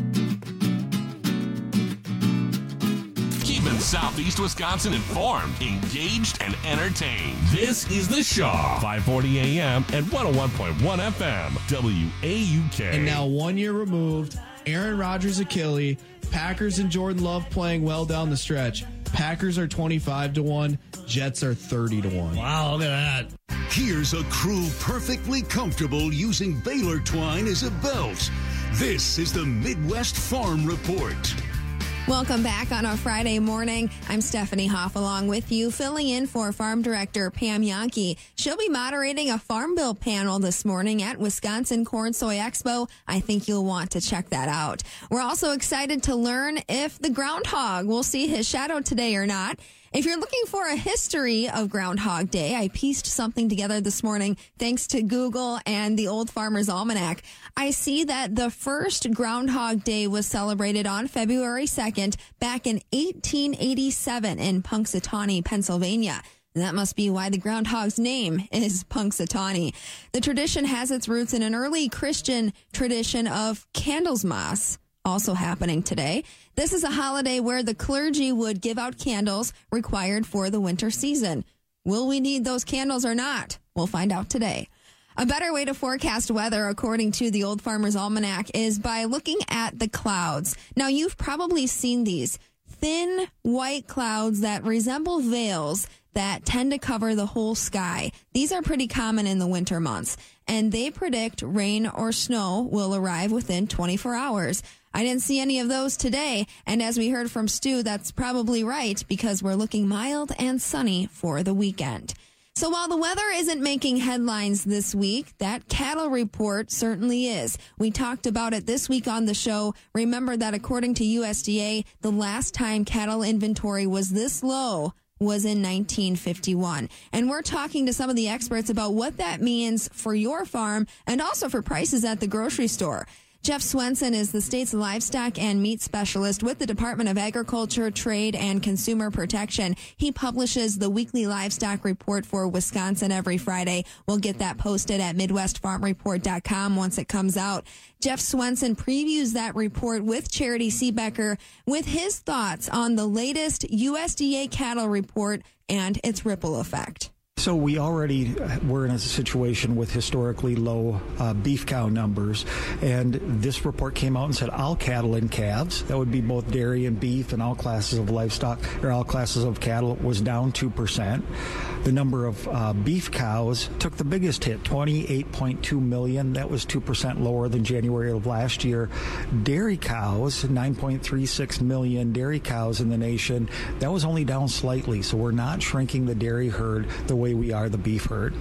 Keeping Southeast Wisconsin informed, engaged, and entertained. This is The Shaw, five forty A M and one oh one point one F M, W A U K. And now one year removed, Aaron Rodgers' Achilles, Packers and Jordan Love playing well down the stretch. Packers are twenty-five to one, Jets are thirty to one. Wow, look at that. Here's a crew perfectly comfortable using Baylor twine as a belt. This is the Midwest Farm Report. Welcome back on a Friday morning. I'm Stephanie Hoff along with you, filling in for Farm Director Pam Yonke. She'll be moderating a Farm Bill panel this morning at Wisconsin Corn Soy Expo. I think you'll want to check that out. We're also excited to learn if the groundhog will see his shadow today or not. If you're looking for a history of Groundhog Day, I pieced something together this morning thanks to Google and the Old Farmer's Almanac. I see that the first Groundhog Day was celebrated on February second back in eighteen eighty-seven in Punxsutawney, Pennsylvania. That must be why the groundhog's name is Punxsutawney. The tradition has its roots in an early Christian tradition of Candlemas, also happening today. This is a holiday where the clergy would give out candles required for the winter season. Will we need those candles or not? We'll find out today. A better way to forecast weather, according to the Old Farmer's Almanac, is by looking at the clouds. Now, you've probably seen these thin white clouds that resemble veils that tend to cover the whole sky. These are pretty common in the winter months, and they predict rain or snow will arrive within twenty-four hours. I didn't see any of those today, and as we heard from Stu, that's probably right because we're looking mild and sunny for the weekend. So while the weather isn't making headlines this week, that cattle report certainly is. We talked about it this week on the show. Remember that according to U S D A, the last time cattle inventory was this low was in nineteen fifty-one. And we're talking to some of the experts about what that means for your farm and also for prices at the grocery store. Jeff Swenson is the state's livestock and meat specialist with the Department of Agriculture, Trade, and Consumer Protection. He publishes the weekly livestock report for Wisconsin every Friday. We'll get that posted at midwest farm report dot com once it comes out. Jeff Swenson previews that report with Charity Seebecker with his thoughts on the latest U S D A cattle report and its ripple effect. So we already were in a situation with historically low uh, beef cow numbers, and this report came out and said all cattle and calves, that would be both dairy and beef and all classes of livestock, or all classes of cattle, was down two percent. The number of uh, beef cows took the biggest hit, twenty-eight point two million. That was two percent lower than January of last year. Dairy cows, nine point three six million dairy cows in the nation. That was only down slightly, so we're not shrinking the dairy herd the way we are the beef herd.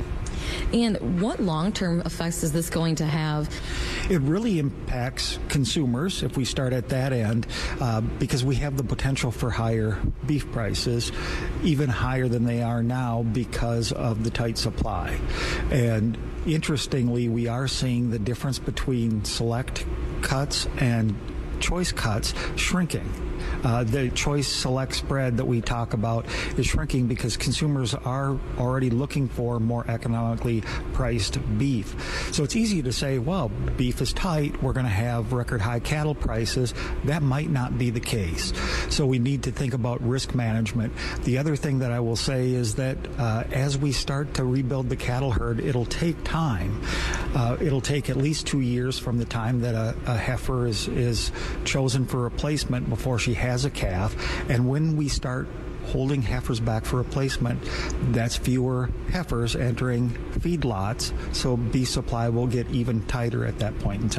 And what long-term effects is this going to have? It really impacts consumers if we start at that end, uh, because we have the potential for higher beef prices, even higher than they are now because of the tight supply. And interestingly, we are seeing the difference between select cuts and choice cuts shrinking. Uh, the choice select spread that we talk about is shrinking because consumers are already looking for more economically priced beef. So it's easy to say, well, beef is tight, we're going to have record high cattle prices. That might not be the case. So we need to think about risk management. The other thing that I will say is that uh, as we start to rebuild the cattle herd, it'll take time. Uh, it'll take at least two years from the time that a, a heifer is, is chosen for replacement before she has a calf. And when we start holding heifers back for replacement, that's fewer heifers entering feedlots, so beef supply will get even tighter at that point in time.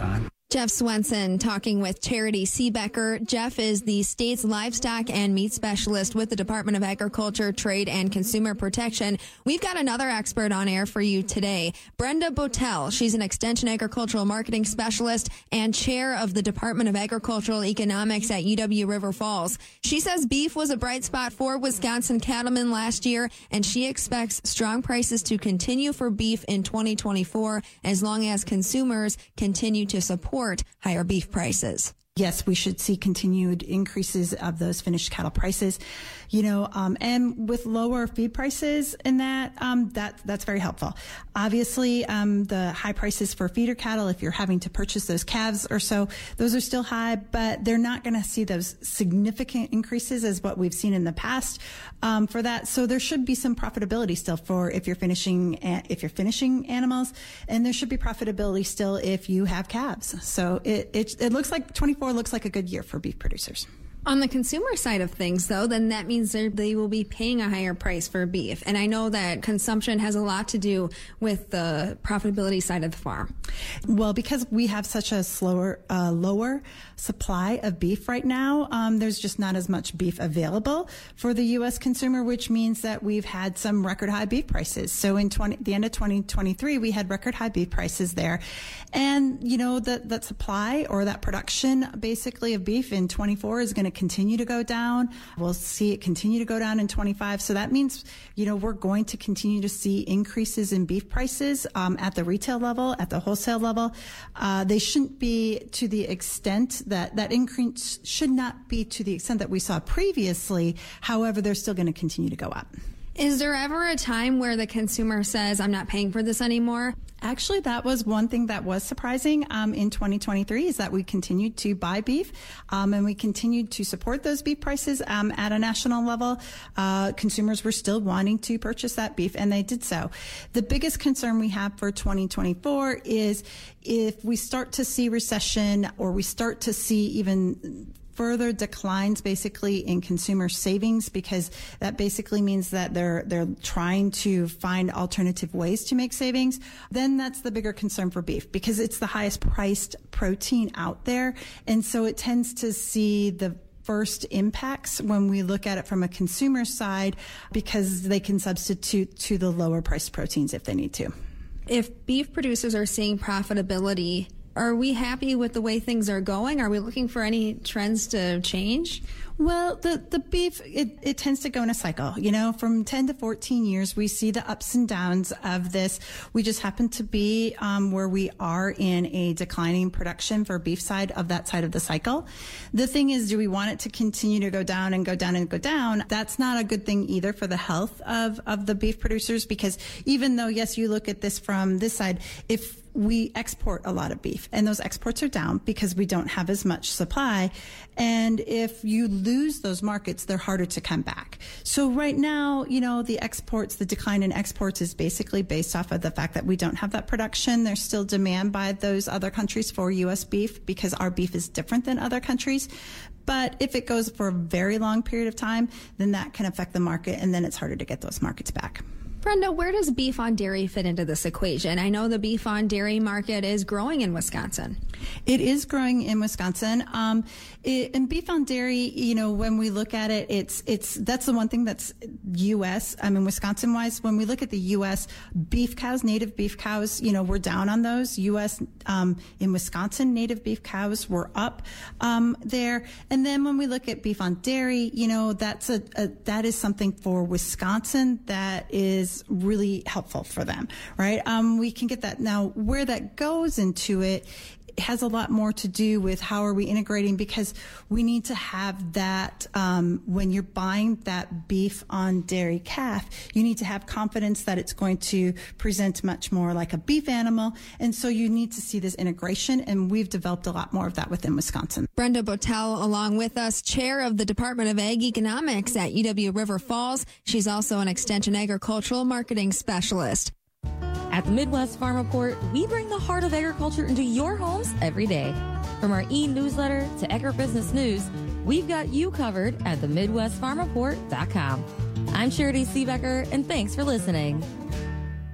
Jeff Swenson talking with Charity Seebecker. Jeff is the state's livestock and meat specialist with the Department of Agriculture, Trade, and Consumer Protection. We've got another expert on air for you today, Brenda Botel. She's an Extension Agricultural Marketing Specialist and chair of the Department of Agricultural Economics at U W River Falls. She says beef was a bright spot for Wisconsin cattlemen last year, and she expects strong prices to continue for beef in twenty twenty-four as long as consumers continue to support higher beef prices. Yes, we should see continued increases of those finished cattle prices, you know, um, and with lower feed prices in that, um, that that's very helpful. Obviously, um, the high prices for feeder cattle, if you're having to purchase those calves or so, those are still high, but they're not going to see those significant increases as what we've seen in the past um, for that. So there should be some profitability still for if you're finishing if you're finishing animals, and there should be profitability still if you have calves. So it it, it looks like twenty-four looks like a good year for beef producers. On the consumer side of things, though, then that means they will be paying a higher price for beef. And I know that consumption has a lot to do with the profitability side of the farm. Well, because we have such a slower, uh, lower supply of beef right now, um, there's just not as much beef available for the U S consumer, which means that we've had some record high beef prices. So in twenty, the end of twenty twenty-three, we had record high beef prices there. And, you know, that, that supply or that production basically of beef in twenty-four is going to continue to go down. We'll see it continue to go down in twenty-five. So that means, you know, we're going to continue to see increases in beef prices um, at the retail level, at the wholesale level. Uh, they shouldn't be to the extent that that increase should not be to the extent that we saw previously. However, they're still going to continue to go up. Is there ever a time where the consumer says, I'm not paying for this anymore? Actually, that was one thing that was surprising um, in twenty twenty-three is that we continued to buy beef um, and we continued to support those beef prices um, at a national level. Uh, consumers were still wanting to purchase that beef, and they did so. The biggest concern we have for twenty twenty-four is if we start to see recession or we start to see even further declines basically in consumer savings, because that basically means that they're they're trying to find alternative ways to make savings, then that's the bigger concern for beef, because it's the highest priced protein out there. And so it tends to see the first impacts when we look at it from a consumer side, because they can substitute to the lower priced proteins if they need to. If beef producers are seeing profitability, are we happy with the way things are going? Are we looking for any trends to change? Well, the, the beef, it, it tends to go in a cycle. You know, from ten to fourteen years, we see the ups and downs of this. We just happen to be um, where we are in a declining production for beef side of that side of the cycle. The thing is, do we want it to continue to go down and go down and go down? That's not a good thing either for the health of, of the beef producers, because even though, yes, you look at this from this side, if we export a lot of beef and those exports are down because we don't have as much supply. And if you lose those markets, they're harder to come back. So right now, you know, the exports, the decline in exports is basically based off of the fact that we don't have that production. There's still demand by those other countries for U S beef because our beef is different than other countries. But if it goes for a very long period of time, then that can affect the market, and then it's harder to get those markets back. Brenda, where does beef on dairy fit into this equation? I know the beef on dairy market is growing in Wisconsin. It is growing in Wisconsin. Um, it, and beef on dairy, you know, when we look at it, it's it's that's the one thing that's U S. I mean, Wisconsin wise, when we look at the U S beef cows, native beef cows, you know, we're down on those. U S um, in Wisconsin, native beef cows were up um, there. And then when we look at beef on dairy, you know, that's a, a that is something for Wisconsin that is really helpful for them, right? Um, we can get that. Now, where that goes into it, it has a lot more to do with how are we integrating, because we need to have that um, when you're buying that beef on dairy calf, you need to have confidence that it's going to present much more like a beef animal. And so you need to see this integration, and we've developed a lot more of that within Wisconsin. Brenda Botel along with us, chair of the Department of Ag Economics at U W River Falls. She's also an Extension Agricultural Marketing Specialist. At the Midwest Farm Report, we bring the heart of agriculture into your homes every day. From our e-newsletter to agribusiness news, we've got you covered at the midwest farm report dot com. I'm Charity Seebecker, and thanks for listening. In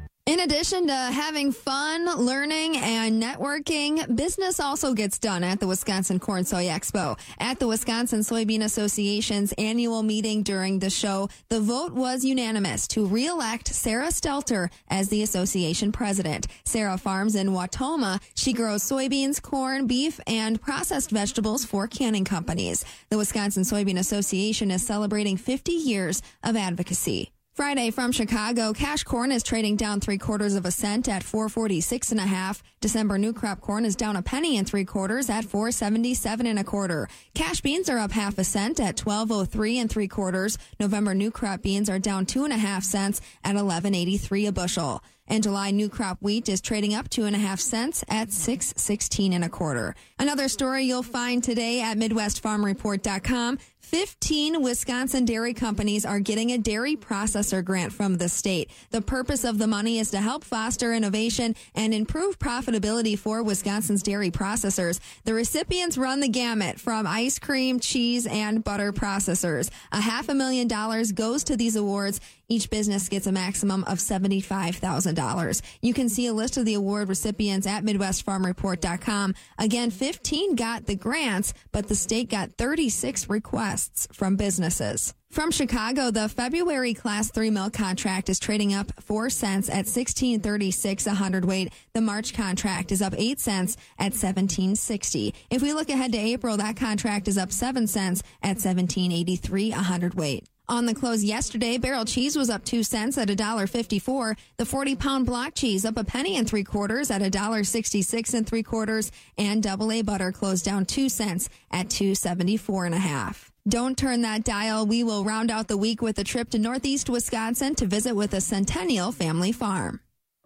addition to having fun, learning, and networking, business also gets done at the Wisconsin Corn Soy Expo. At the Wisconsin Soybean Association's annual meeting during the show, the vote was unanimous to re-elect Sarah Stelter as the association president. Sarah farms in Wautoma. She grows soybeans, corn, beef, and processed vegetables for canning companies. The Wisconsin Soybean Association is celebrating fifty years of advocacy. Friday from Chicago, cash corn is trading down three quarters of a cent at four forty-six and a half. December new crop corn is down a penny and three quarters at four seventy-seven and a quarter. Cash beans are up half a cent at twelve oh three and three quarters. November new crop beans are down two and a half cents at eleven eighty-three a bushel. And July new crop wheat is trading up two and a half cents at six sixteen and a quarter. Another story you'll find today at Midwest Farm Report dot com. fifteen Wisconsin dairy companies are getting a dairy processor grant from the state. The purpose of the money is to help foster innovation and improve profitability for Wisconsin's dairy processors. The recipients run the gamut from ice cream, cheese, and butter processors. A half a million dollars goes to these awards. Each business gets a maximum of seventy-five thousand dollars. You can see a list of the award recipients at Midwest Farm Report dot com. Again, fifteen got the grants, but the state got thirty-six requests from businesses. From Chicago, the February Class three milk contract is trading up four cents at sixteen thirty-six a hundredweight. The March contract is up eight cents at seventeen sixty. If we look ahead to April, that contract is up seven cents at seventeen eighty-three a hundredweight. On the close yesterday, barrel cheese was up two cents at one dollar fifty-four. The forty-pound block cheese up a penny and three quarters at one dollar sixty-six and three quarters. And double A butter closed down two cents at two seventy-four and a half. Don't turn that dial. We will round out the week with a trip to Northeast Wisconsin to visit with a Centennial family farm.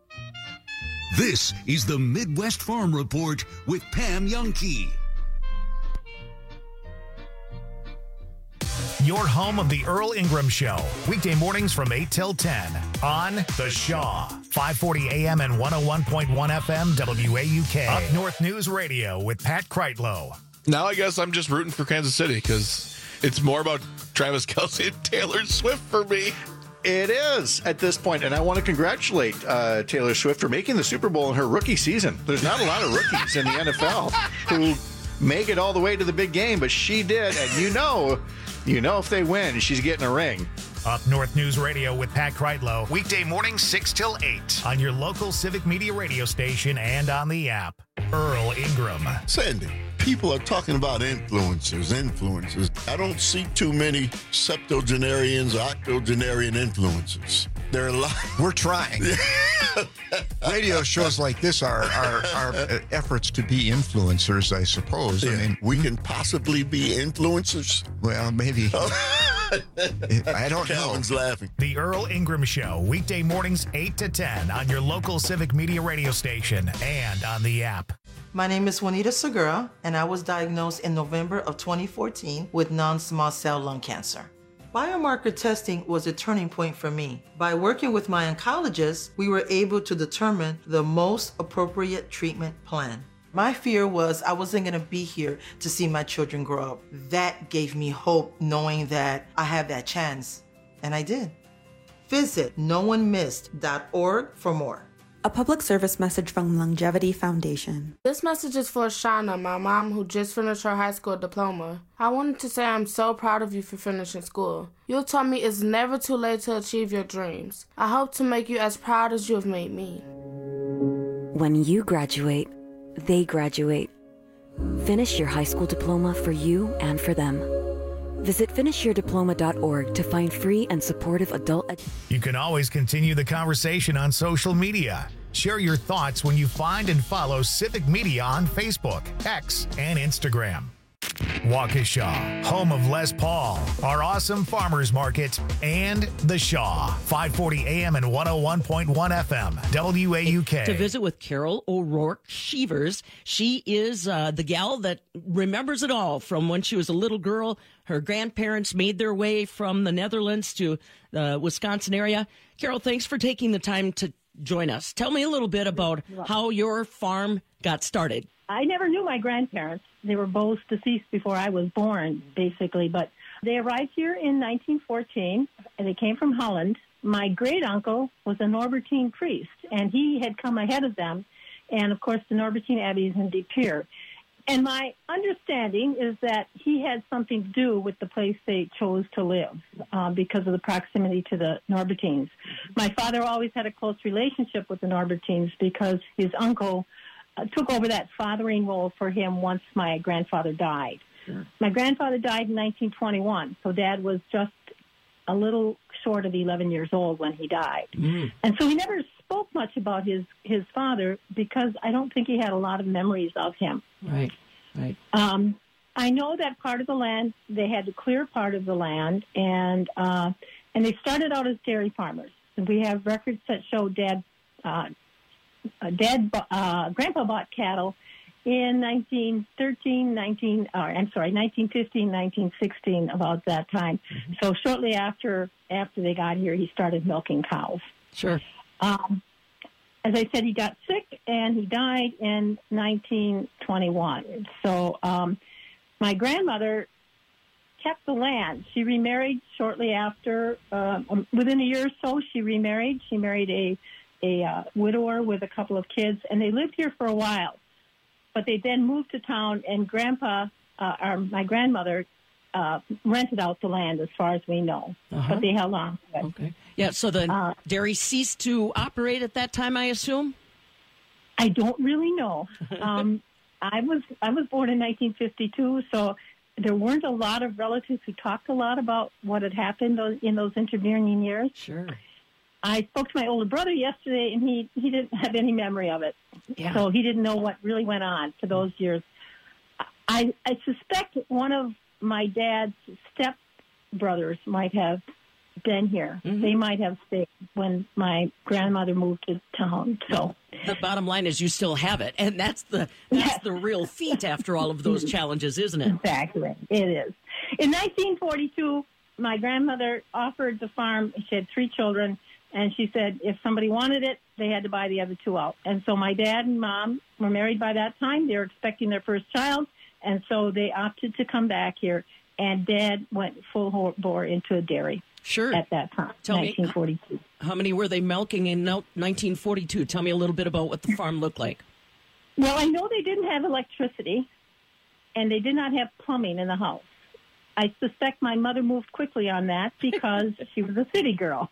This is the Midwest Farm Report with Pam Jahnke. Your home of the Earl Ingram Show. Weekday mornings from eight till ten on The Shaw. five forty A M and one oh one point one F M W A U K. Up North News Radio with Pat Kreitlow. Now I guess I'm just rooting for Kansas City because it's more about Travis Kelce and Taylor Swift for me. It is at this point, and I want to congratulate uh, Taylor Swift for making the Super Bowl in her rookie season. There's not a lot of rookies in the N F L who make it all the way to the big game, but she did, and you know... You know if they win, she's getting a ring. Up North News Radio with Pat Kreitlow. Weekday mornings six till eight on your local Civic Media radio station and on the app. Earl Ingram. Sandy, people are talking about influencers, influencers. I don't see too many septuagenarians or octogenarian influencers. There are a lot. We're trying. Radio shows like this are, are, are efforts to be influencers, I suppose. Yeah. I mean, we can possibly be influencers. Well, maybe. I don't Calvin's know. laughing. The Earl Ingram Show, weekday mornings eight to ten on your local Civic Media radio station and on the app. My name is Juanita Segura, and I was diagnosed in November of twenty fourteen with non-small cell lung cancer. Biomarker testing was a turning point for me. By working with my oncologist, we were able to determine the most appropriate treatment plan. My fear was I wasn't going to be here to see my children grow up. That gave me hope, knowing that I have that chance, and I did. Visit no one missed dot org for more. A public service message from Longevity Foundation. This message is for Shauna, my mom who just finished her high school diploma. I wanted to say I'm so proud of you for finishing school. You told me it's never too late to achieve your dreams. I hope to make you as proud as you have made me. When you graduate, they graduate. Finish your high school diploma for you and for them. Visit finish your diploma dot org to find free and supportive adult ed- You can always continue the conversation on social media. Share your thoughts when you find and follow Civic Media on Facebook, X, and Instagram. Waukesha, home of Les Paul, our awesome farmers market, and The Shaw, five forty A M and one oh one point one F M, W A U K. To visit with Carol O'Rourke Sheevers. She is uh, the gal that remembers it all from when she was a little girl. Her grandparents made their way from the Netherlands to the Wisconsin area. Carol, thanks for taking the time to join us. Tell me a little bit about how your farm got started. I never knew my grandparents. They were both deceased before I was born, basically. But they arrived here in nineteen fourteen, and they came from Holland. my great uncle was a Norbertine priest, and he had come ahead of them. And of course, the Norbertine Abbey is in De Pere. And my understanding is that he had something to do with the place they chose to live uh, because of the proximity to the Norbertines. My father always had a close relationship with the Norbertines because his uncle uh, took over that fathering role for him once my grandfather died. Sure. My grandfather died in nineteen twenty-one, so Dad was just a little short of eleven years old when he died. Mm. And so he never spoke much about his, his father because I don't think he had a lot of memories of him. Right, right. Um, I know that part of the land, they had to clear part of the land, and uh, and they started out as dairy farmers. And we have records that show Dad, uh, uh, Dad, uh, Grandpa bought cattle in nineteen thirteen, nineteen, or I'm sorry, nineteen fifteen, nineteen sixteen, about that time. Mm-hmm. So shortly after after they got here, he started milking cows. Sure. Um, as I said, he got sick and he died in nineteen twenty-one. So um, my grandmother kept the land. She remarried shortly after. Uh, within a year or so, she remarried. She married a a uh, widower with a couple of kids, and they lived here for a while. But they then moved to town, and Grandpa, uh, or my grandmother, uh, rented out the land as far as we know. Uh-huh. But they held on to it. Okay. Yeah, so the uh, dairy ceased to operate at that time, I assume? I don't really know. um, I was I was born in nineteen fifty-two, so there weren't a lot of relatives who talked a lot about what had happened in those intervening years. Sure. I spoke to my older brother yesterday, and he, he didn't have any memory of it. Yeah. So he didn't know what really went on for those years. I, I suspect one of my dad's step brothers might have been here. Mm-hmm. They might have stayed when my grandmother moved to town. So the bottom line is you still have it, and that's the that's yes. the real feat after all of those challenges, isn't it? Exactly. It is. In nineteen forty-two, my grandmother offered the farm. She had three children. And she said if somebody wanted it, they had to buy the other two out. And so my dad and mom were married by that time. They were expecting their first child. And so they opted to come back here. And Dad went full bore into a dairy. Sure. At that time, Tell nineteen forty-two. Me, how many were they milking in nineteen forty-two? Tell me a little bit about what the farm looked like. Well, I know they didn't have electricity, and they did not have plumbing in the house. I suspect my mother moved quickly on that because she was a city girl.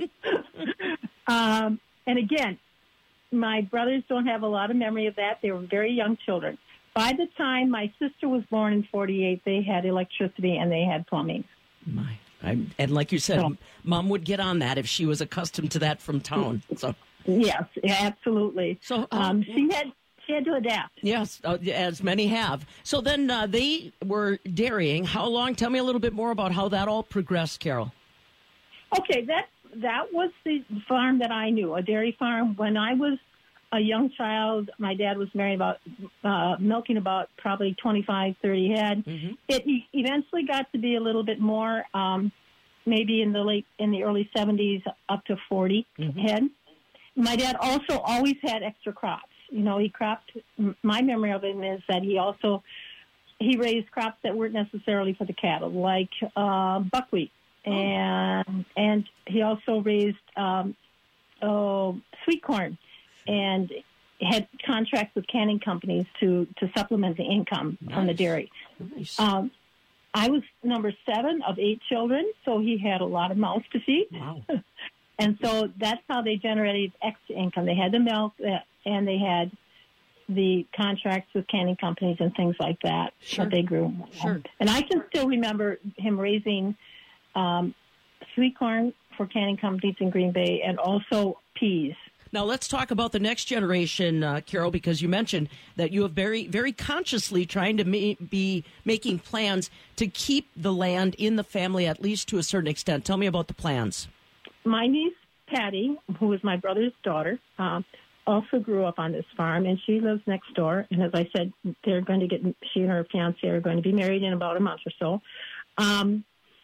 um, and again, my brothers don't have a lot of memory of that. They were very young children. By the time my sister was born in forty-eight, they had electricity and they had plumbing. My, I, and like you said, so, Mom would get on that if she was accustomed to that from town. So yes, absolutely. So um, um, she had. She had to adapt. Yes, uh, as many have. So then uh, they were dairying. How long? Tell me a little bit more about how that all progressed, Carol. Okay, that that was the farm that I knew, a dairy farm. When I was a young child, my dad was married about uh, milking about probably twenty-five, thirty head. Mm-hmm. It e- eventually got to be a little bit more, um, maybe in the late in the early seventies, up to forty mm-hmm. head. My dad also always had extra crops. You know, he cropped, my memory of him is that he also, he raised crops that weren't necessarily for the cattle, like uh, buckwheat. Oh. And and he also raised um, oh, sweet corn and had contracts with canning companies to, to supplement the income nice. From the dairy. Nice. Um, I was number seven of eight children, so he had a lot of mouths to feed. Wow. And so that's how they generated extra income. They had the milk, uh, and they had the contracts with canning companies and things like that sure. that they grew. Sure. And I can still remember him raising um, sweet corn for canning companies in Green Bay and also peas. Now, let's talk about the next generation, uh, Carol, because you mentioned that you have very, very consciously trying to ma- be making plans to keep the land in the family, at least to a certain extent. Tell me about the plans. My niece, Patty, who is my brother's daughter, uh, also grew up on this farm, and she lives next door. And as I said, they're going to get, she and her fiancé are going to be married in about a month or so. Um,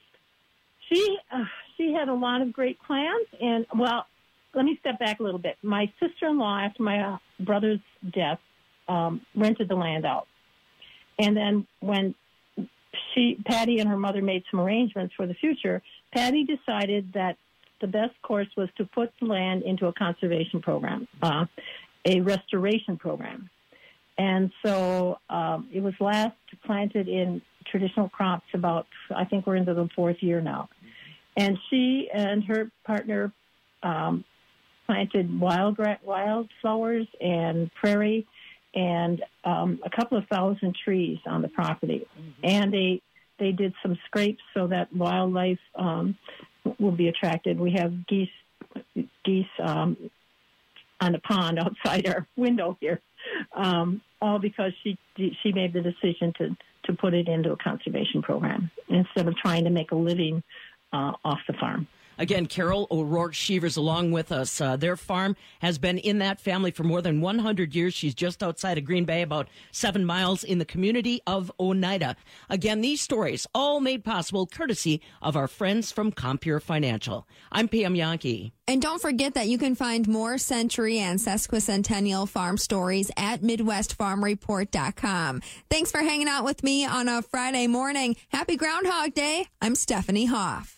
she, uh, she had a lot of great plans, and, well, let me step back a little bit. My sister-in-law, after my uh, brother's death, um, rented the land out. And then when she, Patty and her mother made some arrangements for the future, Patty decided that the best course was to put the land into a conservation program, uh, a restoration program. And so um, it was last planted in traditional crops about, I think we're into the fourth year now. And she and her partner um, planted wild wildflowers and prairie and um, a couple of thousand trees on the property. Mm-hmm. And they they did some scrapes so that wildlife um, will be attracted. We have geese geese um, on the pond outside our window here, um, all because she she made the decision to, to put it into a conservation program instead of trying to make a living uh, off the farm. Again, Carol O'Rourke Sheevers along with us. Uh, their farm has been in that family for more than one hundred years. She's just outside of Green Bay, about seven miles in the community of Oneida. Again, these stories all made possible courtesy of our friends from Compeer Financial. I'm Pam Yankee. And don't forget that you can find more century and sesquicentennial farm stories at midwest farm report dot com. Thanks for hanging out with me on a Friday morning. Happy Groundhog Day. I'm Stephanie Hoff.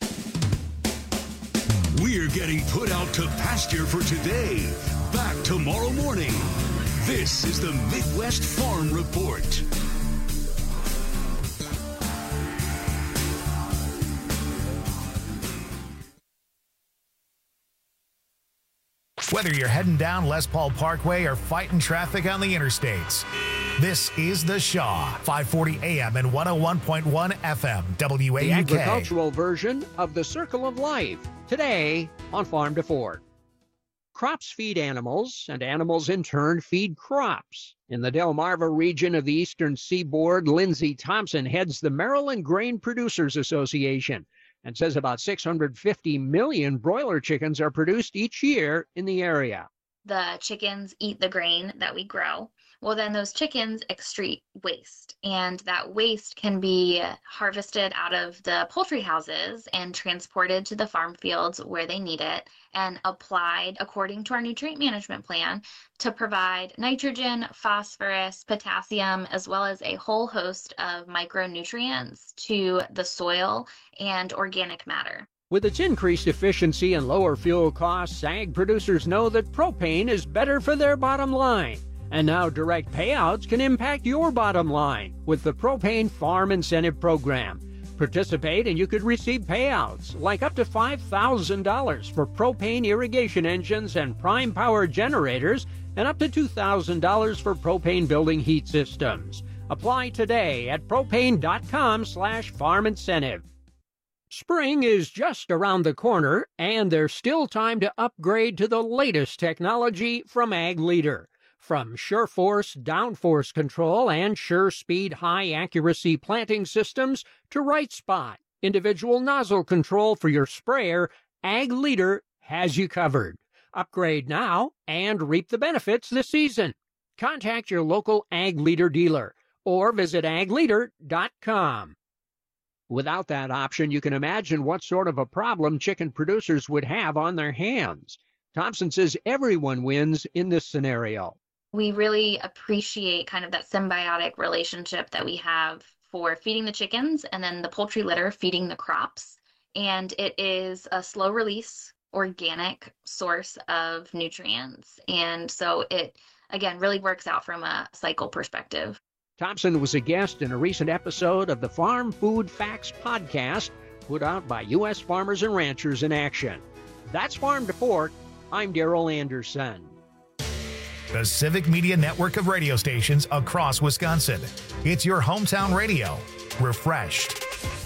We're getting put out to pasture for today. Back tomorrow morning. This is the Midwest Farm Report. Whether you're heading down Les Paul Parkway or fighting traffic on the interstates, this is The Shaw, five forty A M and one oh one point one F M, W A U K. The agricultural version of the Circle of Life, today on Farm to Fork. Crops feed animals, and animals in turn feed crops. In the Delmarva region of the eastern seaboard, Lindsay Thompson heads the Maryland Grain Producers Association and says about six hundred fifty million broiler chickens are produced each year in the area. The chickens eat the grain that we grow. Well, then those chickens excrete waste, and that waste can be harvested out of the poultry houses and transported to the farm fields where they need it and applied according to our nutrient management plan to provide nitrogen, phosphorus, potassium, as well as a whole host of micronutrients to the soil and organic matter. With its increased efficiency and lower fuel costs, ag producers know that propane is better for their bottom line. And now direct payouts can impact your bottom line with the Propane Farm Incentive Program. Participate and you could receive payouts like up to five thousand dollars for propane irrigation engines and prime power generators and up to two thousand dollars for propane building heat systems. Apply today at propane.com slash farm incentive. Spring is just around the corner and there's still time to upgrade to the latest technology from Ag Leader. From SureForce downforce control and SureSpeed high-accuracy planting systems to Right Spot, individual nozzle control for your sprayer, Ag Leader has you covered. Upgrade now and reap the benefits this season. Contact your local Ag Leader dealer or visit ag leader dot com. Without that option, you can imagine what sort of a problem chicken producers would have on their hands. Thompson says everyone wins in this scenario. We really appreciate kind of that symbiotic relationship that we have for feeding the chickens and then the poultry litter feeding the crops. And it is a slow release, organic source of nutrients. And so it, again, really works out from a cycle perspective. Thompson was a guest in a recent episode of the Farm Food Facts podcast put out by U S Farmers and Ranchers in Action. That's Farm to Fork. I'm Daryl Anderson. The Civic Media network of radio stations across Wisconsin. It's your hometown radio. Refreshed.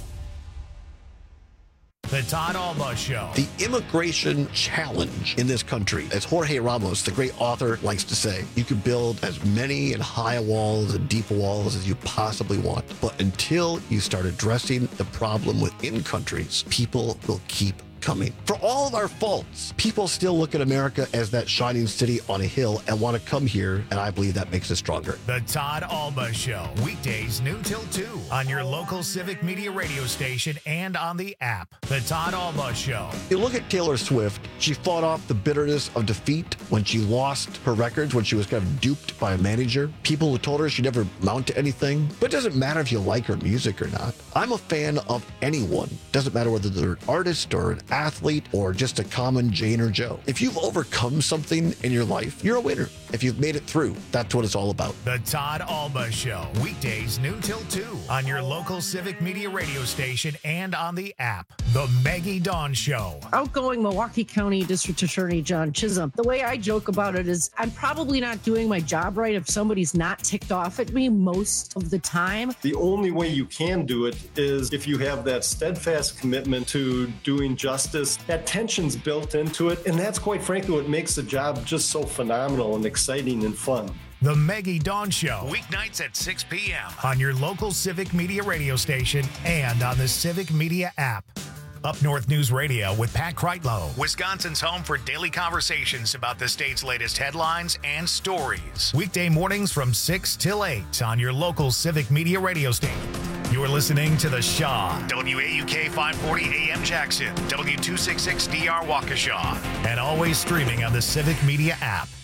The Todd Alba Show. The immigration challenge in this country, as Jorge Ramos, the great author, likes to say, you can build as many and high walls and deep walls as you possibly want. But until you start addressing the problem within countries, people will keep coming. For all of our faults, people still look at America as that shining city on a hill and want to come here, and I believe that makes us stronger. The Todd Alba Show, weekdays noon till two on your local Civic Media radio station and on the app. The Todd Alba Show. You look at Taylor Swift, she fought off the bitterness of defeat when she lost her records, when she was kind of duped by a manager. People who told her she'd never amount to anything. But it doesn't matter if you like her music or not. I'm a fan of anyone. Doesn't matter whether they're an artist or an athlete or just a common Jane or Joe. If you've overcome something in your life, you're a winner. If you've made it through, that's what it's all about. The Todd Alba Show, weekdays noon till two on your local Civic Media radio station and on the app. The Maggie Dawn Show. Outgoing Milwaukee County District Attorney John Chisholm. The way I joke about it is I'm probably not doing my job right if somebody's not ticked off at me most of the time. The only way you can do it is if you have that steadfast commitment to doing justice. That tension's built into it, and that's quite frankly what makes the job just so phenomenal and exciting and fun. The Maggie Dawn Show, weeknights at six p.m. on your local Civic Media radio station and on the Civic Media app. Up North News Radio with Pat Kreitlow, Wisconsin's home for daily conversations about the state's latest headlines and stories. Weekday mornings from six till eight on your local Civic Media radio station. You're listening to The Shaw, W A U K five forty A M Jackson, W two sixty-six D R Waukesha, and always streaming on the Civic Media app.